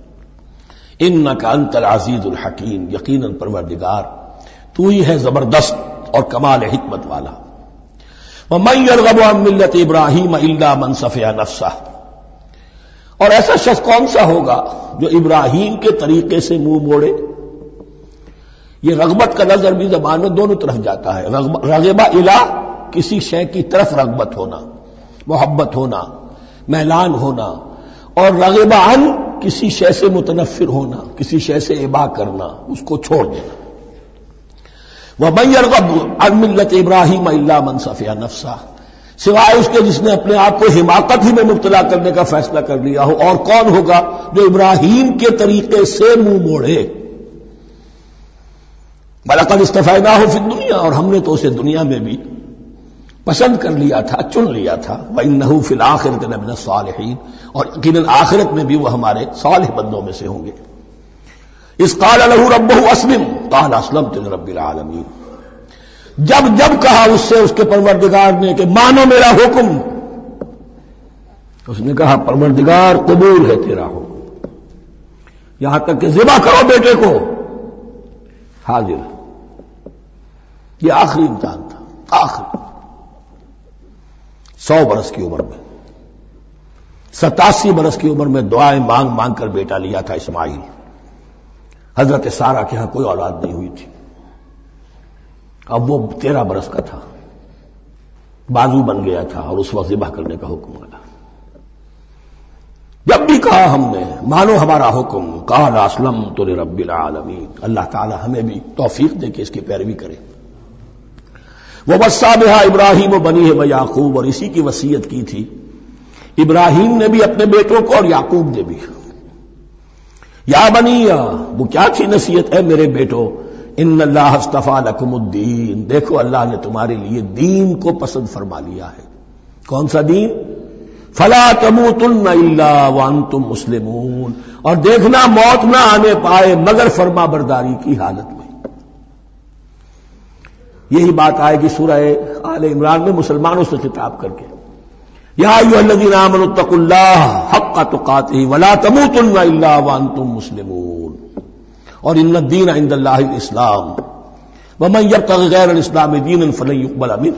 انک انت العزیز الحکیم، یقیناً پروردگار تو ہی ہے زبردست اور کمال حکمت والا. ومن یرغب عن ملت ابراہیم الا من صفی نفسہ، اور ایسا شخص کون سا ہوگا جو ابراہیم کے طریقے سے منہ موڑے. یہ رغبت کا لفظ عربی زبان میں دونوں طرف جاتا ہے. رغبہ الہ، کسی شے کی طرف رغبت ہونا، محبت ہونا، میلان ہونا، اور رغبہ عن، کسی شے سے متنفر ہونا، کسی شے سے ابا کرنا، اس کو چھوڑ دینا. وَمَن يَرْغَبُ عَن مِّلَّةِ إِبْرَاهِيمَ إِلَّا مَن صَفِيَ نَفْسَهُ، سوائے اس کے جس نے اپنے آپ کو حماقت ہی میں مبتلا کرنے کا فیصلہ کر لیا ہو. اور کون ہوگا جو ابراہیم کے طریقے سے منہ موڑے. وَلَقَدِ اصْطَفَيْنَاهُ فِي الدُّنْيَا، اور ہم نے تو اسے دنیا میں بھی پسند کر لیا تھا، چن لیا تھا. وَإِنَّهُ فِي الْآخِرَةِ لَمِنَ الصَّالِحِينَ، اور یقیناً آخرت میں بھی وہ ہمارے صالح بندوں میں سے ہوں گے. اذ قال له ربه اسلم قال اسلمت لرب العالمین، جب جب کہا اس سے اس کے پروردگار نے کہ مانو میرا حکم، اس نے کہا پروردگار قبول ہے تیرا ہو، یہاں تک کہ ذبح کرو بیٹے کو، حاضر۔ یہ آخری امتحان تھا، آخری سو برس کی عمر میں، ستاسی برس کی عمر میں دعائیں مانگ مانگ کر بیٹا لیا تھا اسماعیل۔ حضرت سارہ کے ہاں کوئی اولاد نہیں ہوئی تھی، اب وہ تیرہ برس کا تھا، بازو بن گیا تھا، اور اس وقت ذبح کرنے کا حکم آیا۔ جب بھی کہا ہم نے مانو ہمارا حکم، قال اسلمت لرب العالمین، اللہ تعالی ہمیں بھی توفیق دے کہ اس کی پیروی کرے۔ ووصى بها ابراہیم وبنیہ ویعقوب، اور اسی کی وصیت کی تھی ابراہیم نے بھی اپنے بیٹوں کو اور یعقوب نے بھی۔ یا بنیہ، وہ کیا تھی نصیحت؟ ہے میرے بیٹو، ان اللہ اصطفیٰ لکم الدین، دیکھو اللہ نے تمہارے لیے دین کو پسند فرما لیا ہے۔ کون سا دین؟ فلا تموتن الا وانتم مسلمون، اور دیکھنا موت نہ آنے پائے مگر فرما برداری کی حالت میں۔ یہی بات آئے گی سورہ آل عمران میں مسلمانوں سے خطاب کر کے، یا ایھا الذین آمنوا اتقوا اللہ حق تقاتہ ولا تموتن الا وانتم مسلمون، اور ان الدین عند اللہ الاسلام ومن یبتغ غیر الاسلام دینا فلن یقبل منہ۔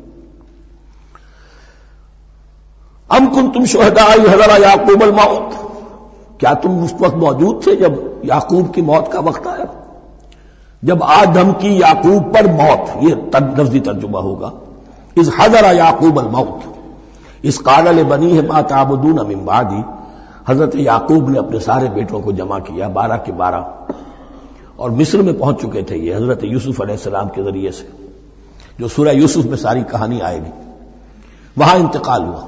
ام کنتم شہداء اذ حضر یعقوب الموت، کیا تم اس وقت موجود تھے جب یعقوب کی موت کا وقت آیا؟ جب آدم کی یعقوب پر موت، یہ لفظی ترجمہ ہوگا، اذ حضر یعقوب الموت اذ قال لبنیہ ما تعبدون من بعدی، حضرت یعقوب نے اپنے سارے بیٹوں کو جمع کیا، بارہ کے بارہ، اور مصر میں پہنچ چکے تھے یہ حضرت یوسف علیہ السلام کے ذریعے سے، جو سورہ یوسف میں ساری کہانی آئے گی، وہاں انتقال ہوا۔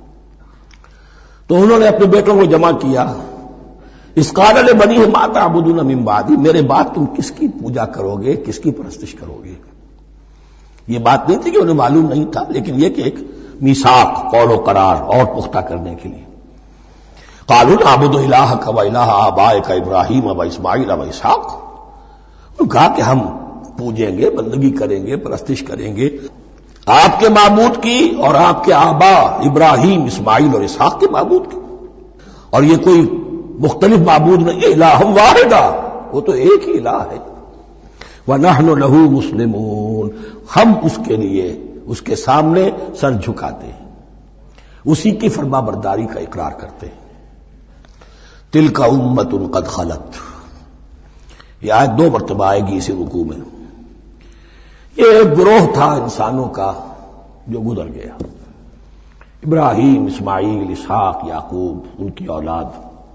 تو انہوں نے اپنے بیٹوں کو جمع کیا، اس قال لبنیہ ما تعبدون من بعدی، میرے بعد تم کس کی پوجا کرو گے، کس کی پرستش کرو گے؟ یہ بات نہیں تھی کہ انہیں معلوم نہیں تھا، لیکن یہ کہ ایک میثاق، قول و قرار اور پختہ کرنے کے لیے۔ قالوا نعبد الہک و الہ آبائک ابراہیم و اسماعیل و اسحاق، انہوں نے کہا کہ ہم پوجیں گے، بندگی کریں گے، پرستش کریں گے آپ کے معبود کی اور آپ کے آبا ابراہیم، اسماعیل اور اسحاق کے معبود کی، اور یہ کوئی مختلف معبود نہیں ہے، الہ واحدہ، وہ تو ایک ہی الہ ہے۔ وَنَحْنُ لَهُ مُسْلِمُونَ، ہم اس کے لیے اس کے سامنے سر جھکاتے ہیں، اسی کی فرما برداری کا اقرار کرتے ہیں۔ تِلْكَ أُمَّةٌ قَدْ خَلَتْ، یہ آیت دو مرتبہ آئے گی اسی رکوع میں۔ یہ ایک گروہ تھا انسانوں کا جو گزر گیا، ابراہیم، اسماعیل، اسحاق، یعقوب، ان کی اولاد،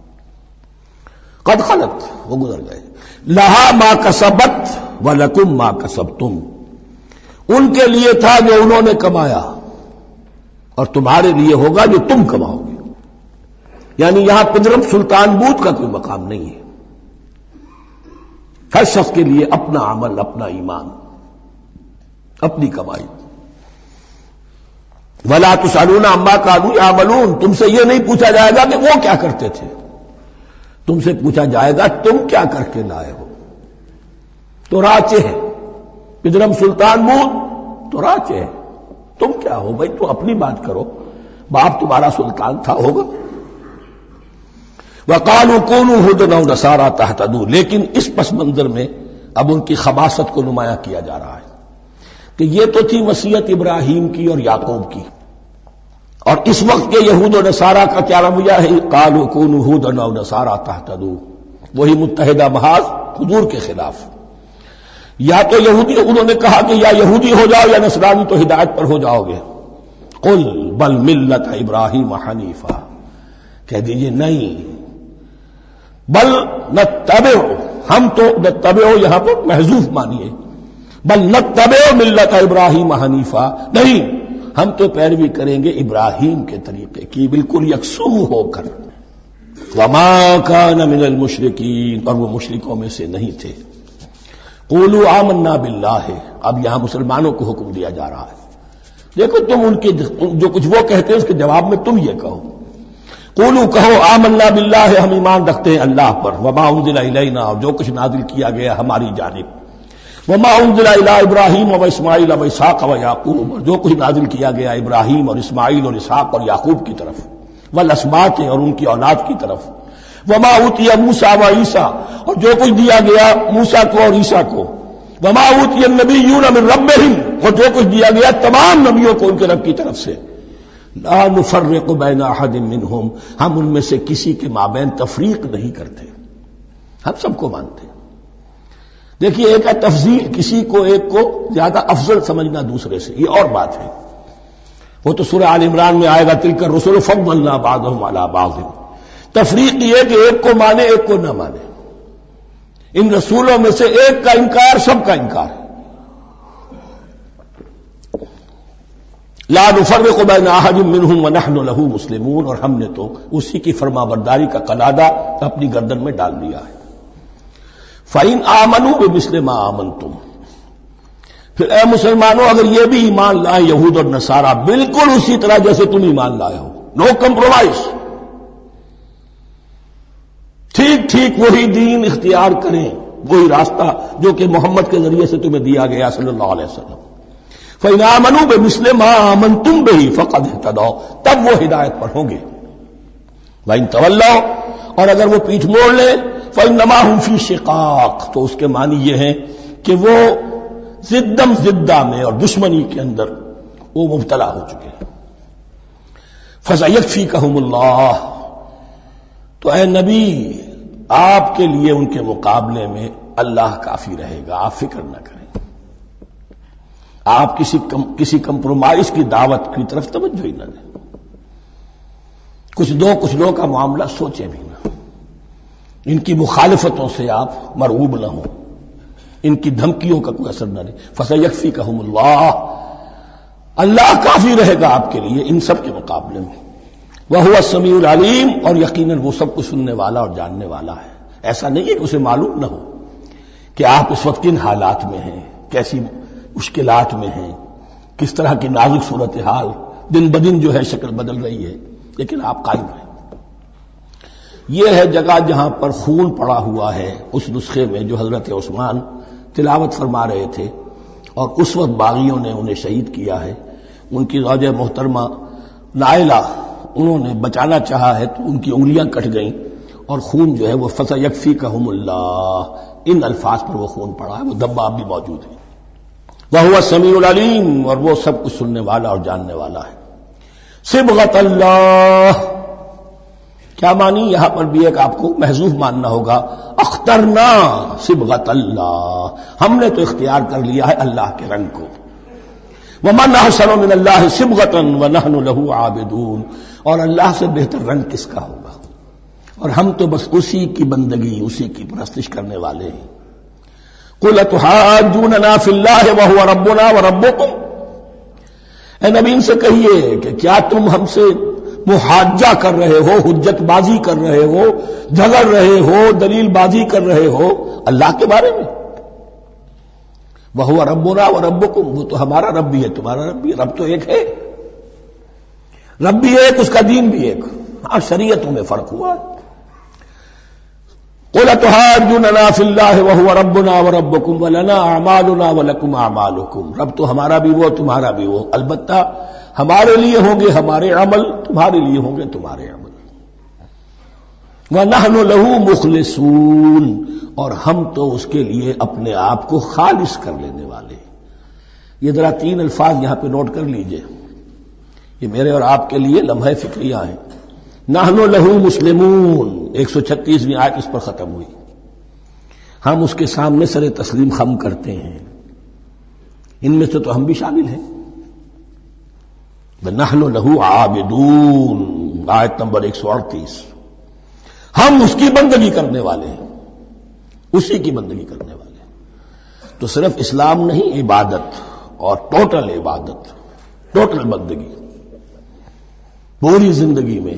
قد خلت، وہ گزر گئے۔ لہا ما کسبت ولکم ما کسبتم، ان کے لیے تھا جو انہوں نے کمایا، اور تمہارے لیے ہوگا جو تم کماؤ گے۔ یعنی یہاں پدرم سلطان بوت کا کوئی مقام نہیں ہے، ہر شخص کے لیے اپنا عمل، اپنا ایمان، اپنی کمائی۔ ولا تسألون عما كانوا يعملون، تم سے یہ نہیں پوچھا جائے گا کہ وہ کیا کرتے تھے، تم سے پوچھا جائے گا تم کیا کر کے لائے ہو۔ تو راچے ہے پدرم سلطان بوت، تو راچے ہے، تم کیا ہو بھائی، تو اپنی بات کرو، باپ تمہارا سلطان تھا، ہوگا۔ وقالوا كونوا هودا أو نصارى تهتدوا، لیکن اس پس منظر میں اب ان کی خباثت کو نمایاں کیا جا رہا ہے کہ یہ تو تھی وصیت ابراہیم کی اور یعقوب کی، اور اس وقت کے یہود و نصارہ کا کیا رویہ ہے؟ قالوا كونوا هودا أو نصارى تهتدوا، وہی متحدہ محاذ حضور کے خلاف۔ یا تو یہودی، انہوں نے کہا کہ یا یہودی ہو جاؤ یا نصرانی تو ہدایت پر ہو جاؤ گے۔ قل بل ملت ابراہیم حنیفا، کہہ دیجئے نہیں، بل نتبع، ہم تو نتبع یہاں پر محذوف مانیے، بل نتبع ملت ابراہیم حنیفا، نہیں، ہم تو پیروی کریں گے ابراہیم کے طریقے کی، بالکل یکسو ہو کر۔ وما کان من المشرکین، اور وہ مشرکوں میں سے نہیں تھے۔ قولوا آمنا باللہ، اب یہاں مسلمانوں کو حکم دیا جا رہا ہے۔ دیکھو تم ان کے جو کچھ وہ کہتے ہیں اس کے جواب میں تم یہ کہو، قولوا کہو آمنا باللہ، ہم ایمان رکھتے ہیں اللہ پر، وما انزل الینا، اور جو کچھ نازل کیا گیا ہماری جانب، وما انزل الی ابراہیم و اسماعیل و اسحاق و یعقوب، اور جو کچھ نازل کیا گیا ابراہیم اور اسماعیل اور اسحاق اور یعقوب کی طرف، والاسباط اور ان کی اولاد کی طرف، وما اوتی موسیٰ و عیسیٰ اور جو کچھ دیا گیا موسیٰ کو اور عیسیٰ کو، وما اوتی النبیون من ربہم اور جو کچھ دیا گیا تمام نبیوں کو ان کے رب کی طرف سے، لا نفرق بین احد منہم ہم ان میں سے کسی کے مابین تفریق نہیں کرتے، ہم سب کو مانتے ہیں۔ دیکھیے ایک ہے تفضیل، کسی کو ایک کو زیادہ افضل سمجھنا دوسرے سے، یہ اور بات ہے، وہ تو سورہ آل عمران میں آئے گا تلک الرسل فضلنا بعضهم علی بعض۔ تفریق یہ کہ ایک کو مانے ایک کو نہ مانے، ان رسولوں میں سے ایک کا انکار سب کا انکار ہے۔ لا نفرق بین احد منہم ونحن له مسلمون، اور ہم نے تو اسی کی فرما برداری کا قلادہ اپنی گردن میں ڈال دیا ہے۔ فَإِنْ آمَنُوا بِمِثْلِ مَا آمَنْتُمْ، پھر اے مسلمانوں اگر یہ بھی ایمان لائیں یہود اور نصارہ بالکل اسی طرح جیسے تم ایمان لائے ہو، نو کمپرومائز، ٹھیک ٹھیک وہی دین اختیار کریں، وہی راستہ جو کہ محمد کے ذریعے سے تمہیں دیا گیا صلی اللہ علیہ وسلم۔ فَإِنْ آمَنُوا بِمِثْلِ مَا آمَنْتُمْ بِهِ فَقَدْ اهْتَدَوْا، تب وہ ہدایت پر ہوں گے۔ وَإِنْ تَوَلَّوْا اور اگر وہ پیٹھ موڑ لیں فَإِنَّمَا هُمْ فِي شِقَاقٍ، تو اس کے معنی یہ ہے کہ وہ زدم زدہ میں اور دشمنی کے اندر وہ مبتلا ہو چکے ہیں۔ فَسَيَكْفِيكَهُمُ اللَّهُ، تو اے نبی آپ کے لیے ان کے مقابلے میں اللہ کافی رہے گا، آپ فکر نہ کریں، آپ کسی کم کسی کمپرومائز کی دعوت کی طرف توجہ ہی نہ دیں، کچھ دو کچھ دو کا معاملہ سوچیں بھی نہ، ان کی مخالفتوں سے آپ مرعوب نہ ہوں، ان کی دھمکیوں کا کوئی اثر نہ رہے۔ فَسَيَكْفِيكَهُمُ اللَّهُ، اللہ کافی رہے گا آپ کے لیے ان سب کے مقابلے میں۔ وَهُوَ السَّمِيعُ الْعَلِيمُ، اور یقیناً وہ سب کچھ سننے والا اور جاننے والا ہے۔ ایسا نہیں ہے کہ اسے معلوم نہ ہو کہ آپ اس وقت کن حالات میں ہیں، کیسی مشکلات میں ہیں، کس طرح کی نازک صورتحال دن بدن جو ہے شکل بدل رہی ہے، لیکن آپ قائم رہیں۔ یہ ہے جگہ جہاں پر خون پڑا ہوا ہے، اس نسخے میں جو حضرت عثمان تلاوت فرما رہے تھے، اور اس وقت باغیوں نے انہیں شہید کیا ہے۔ ان کی زوجہ محترمہ نائلہ، انہوں نے بچانا چاہا ہے تو ان کی انگلیاں کٹ گئیں اور خون جو ہے وہ فَسَيَكْفِيكَهُمُ اللَّهُ، ان الفاظ پر وہ خون پڑا ہے، وہ دبا بھی موجود ہے۔ وَهُوَ السَّمِيعُ الْعَلِيمُ، اور وہ سب کچھ سننے والا اور جاننے والا ہے۔ صبغۃ اللہ، کیا مانی یہاں پر بھی ایک آپ کو محذوف ماننا ہوگا، اخترنا صبغۃ اللہ، ہم نے تو اختیار کر لیا ہے اللہ کے رنگ کو۔ وَمَنْ أَحْسَنُ مِنَ اللَّهِ صِبْغَةً وَنَحْنُ لَهُ عَابِدُونَ، اور اللہ سے بہتر رنگ کس کا ہوگا، اور ہم تو بس اسی کی بندگی، اسی کی پرستش کرنے والے ہیں۔ قُلْ أَتُحَاجُّونَنَا فِي اللَّهِ وَهُوَ رَبُّنَا وَرَبُّكُمْ، اے نبی ان سے کہیے کہ کیا تم ہم سے محاجہ کر رہے ہو، حجت بازی کر رہے ہو، جھگڑ رہے ہو، دلیل بازی کر رہے ہو اللہ کے بارے میں؟ وَهُوَ رَبُّنَا وَرَبُّكُمْ، وہ تو ہمارا رب بھی ہے تمہارا رب بھی ہے، رب تو ایک ہے، رب بھی ایک، اس کا دین بھی ایک، ہاں شریعتوں میں فرق ہوا ہے۔ قُلْ أَتُحَاجُّونَنَا فِي اللَّهِ وَهُوَ رَبُّنَا وَرَبُّكُمْ وَلَنَا أَعْمَالُنَا وَلَكُمْ أَعْمَالُكُمْ، رب تو ہمارا بھی وہ تمہارا بھی وہ، البتہ ہمارے لیے ہوں گے ہمارے عمل، تمہارے لیے ہوں گے تمہارے عمل۔ وَنَحْنُ لَهُ مُخْلِصُونَ، اور ہم تو اس کے لیے اپنے آپ کو خالص کر لینے والے۔ یہ ذرا تین الفاظ یہاں پہ نوٹ کر لیجئے، یہ میرے اور آپ کے لیے لمحہ فکریہ ہیں۔ نحن لہو مسلمون، ایک سو چھتیسویں آیت اس پر ختم ہوئی، ہم اس کے سامنے سر تسلیم خم کرتے ہیں، ان میں سے تو ہم بھی شامل ہیں۔ نحن لہو عابدون، آیت نمبر ایک سو اڑتیس، ہم اس کی بندگی کرنے والے ہیں، اسی کی بندگی کرنے والے ہیں۔ تو صرف اسلام نہیں، عبادت اور ٹوٹل عبادت، ٹوٹل بندگی، پوری زندگی میں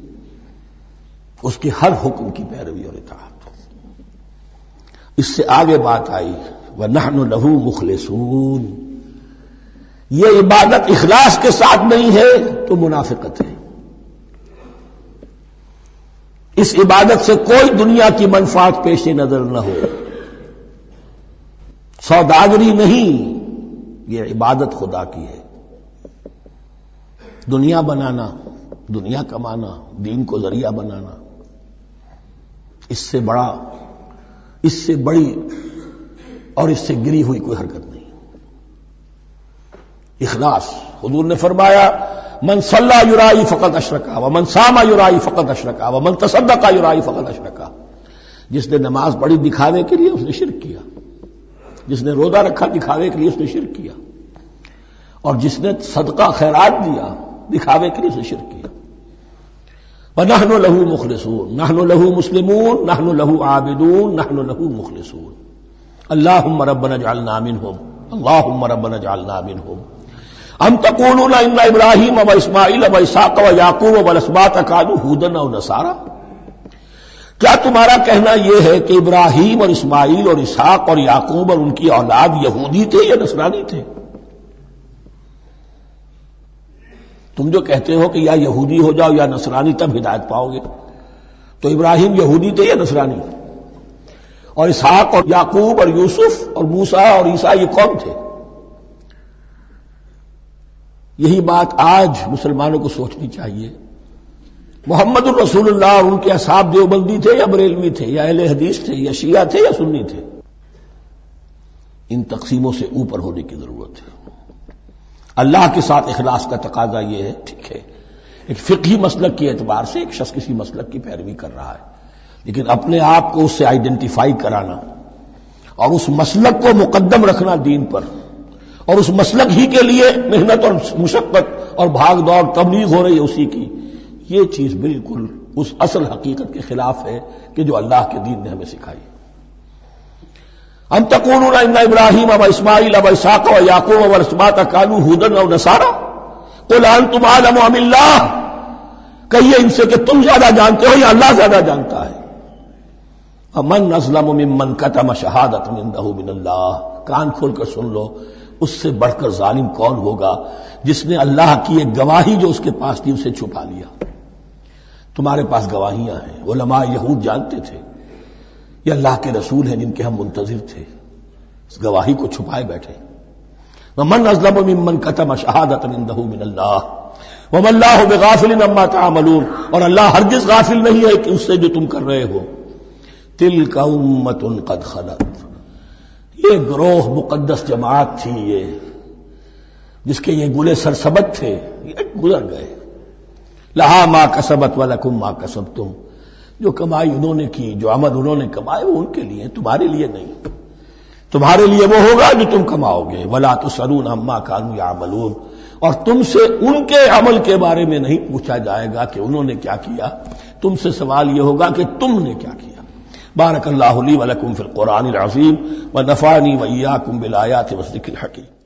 اس کے ہر حکم کی پیروی اور اطاعت۔ اس سے آگے بات آئی وَنَحْنُ لَهُ مُخْلِصُونَ، یہ عبادت اخلاص کے ساتھ نہیں ہے تو منافقت ہے۔ اس عبادت سے کوئی دنیا کی منفعت پیش نظر نہ ہو، سوداگری نہیں، یہ عبادت خدا کی ہے۔ دنیا بنانا، دنیا کمانا، دین کو ذریعہ بنانا، اس سے بڑا، اس سے بڑی اور اس سے گری ہوئی کوئی حرکت نہیں۔ اخلاص، حضور نے فرمایا من صلی یرائی فقط اشرکا ومن صام یرائی فقط اشرکا ومن تصدق یرائی فقط اشرکا۔ جس نے نماز پڑھی دکھاوے کے لیے اس نے شرک کیا، جس نے روزہ رکھا دکھاوے کے لیے اس نے شرک کیا، اور جس نے صدقہ خیرات دیا دکھاوے کے لیے اس نے شرک کیا۔ وَنَحْنُ لَهُ مُخْلِصُونَ، نَحْنُ لَهُ مُسْلِمُونَ، نَحْنُ لَهُ عَابِدُونَ، نَحْنُ لَهُ مُخْلِصُونَ۔ اللهم ربنا اجعلنا منهم، اللهم ربنا اجعلنا منهم۔ ام تقولون ان ابراہیم واسماعیل واسحاق ویعقوب والاسباط كانوا هودا او نصارا، کیا تمہارا کہنا یہ ہے کہ ابراہیم اور اسماعیل اور اسحاق اور یعقوب اور ان کی اولاد یہودی تھے یا نصرانی تھے؟ تم جو کہتے ہو کہ یا یہودی ہو جاؤ یا نصرانی تب ہدایت پاؤ گے، تو ابراہیم یہودی تھے یا نصرانی؟ اور اسحاق اور یعقوب اور یوسف اور موسیٰ اور عیسیٰ یہ کون تھے؟ یہی بات آج مسلمانوں کو سوچنی چاہیے۔ محمد الرسول اللہ اور ان کے اصحاب دیوبندی تھے یا بریلوی تھے یا اہل حدیث تھے یا شیعہ تھے یا سنی تھے؟ ان تقسیموں سے اوپر ہونے کی ضرورت ہے۔ اللہ کے ساتھ اخلاص کا تقاضا یہ ہے، ٹھیک ہے ایک فقہی مسلک کے اعتبار سے ایک شخص کسی مسلک کی پیروی کر رہا ہے، لیکن اپنے آپ کو اس سے آئیڈینٹیفائی کرانا اور اس مسلک کو مقدم رکھنا دین پر، اور اس مسلک ہی کے لیے محنت اور مشقت اور بھاگ دوڑ تبلیغ ہو رہی ہے اسی کی، یہ چیز بالکل اس اصل حقیقت کے خلاف ہے کہ جو اللہ کے دین نے ہمیں سکھائی۔ ام تقولون ان ابراہیم و اسماعیل و اسحاق و یعقوب والاسباط كانوا هودا او نصارا قل انتم اعلم ام اللہ، کہیے ان سے کہ تم زیادہ جانتے ہو یا اللہ زیادہ جانتا ہے۔ ومن اظلم ممن كتم شہادۃ عنده من اللہ، کان کھول کر سن لو، اس سے بڑھ کر ظالم کون ہوگا جس نے اللہ کی ایک گواہی جو اس کے پاس تھی اسے چھپا لیا۔ تمہارے پاس گواہیاں ہیں، علماء یہود جانتے تھے یہ اللہ کے رسول ہیں جن کے ہم منتظر تھے، اس گواہی کو چھپائے بیٹھے۔ ومن اظلم ممن كتم شہادۃ عنده من اللہ وما اللہ بغافل عما تعملون، اور اللہ ہرگز غافل نہیں ہے کہ اس سے جو تم کر رہے ہو۔ تلک امۃ قد خلت، یہ گروہ مقدس جماعت تھی یہ جس کے یہ گلے سرسبت تھے، یہ گزر گئے۔ لہا ما کسبت ولکم ما کسبتم، جو کمائی انہوں نے کی، جو عمل انہوں نے کمائے وہ ان کے لیے، تمہارے لیے نہیں۔ تمہارے لیے وہ ہوگا جو تم کماؤ گے۔ ولا تسألون عما كانوا يعملون، اور تم سے ان کے عمل کے بارے میں نہیں پوچھا جائے گا کہ انہوں نے کیا کیا، تم سے سوال یہ ہوگا کہ تم نے کیا کیا۔ بارک اللہ لی ولکم فی القرآن العظیم ونفعنی وإیاکم بالآیات والذکر الحکیم۔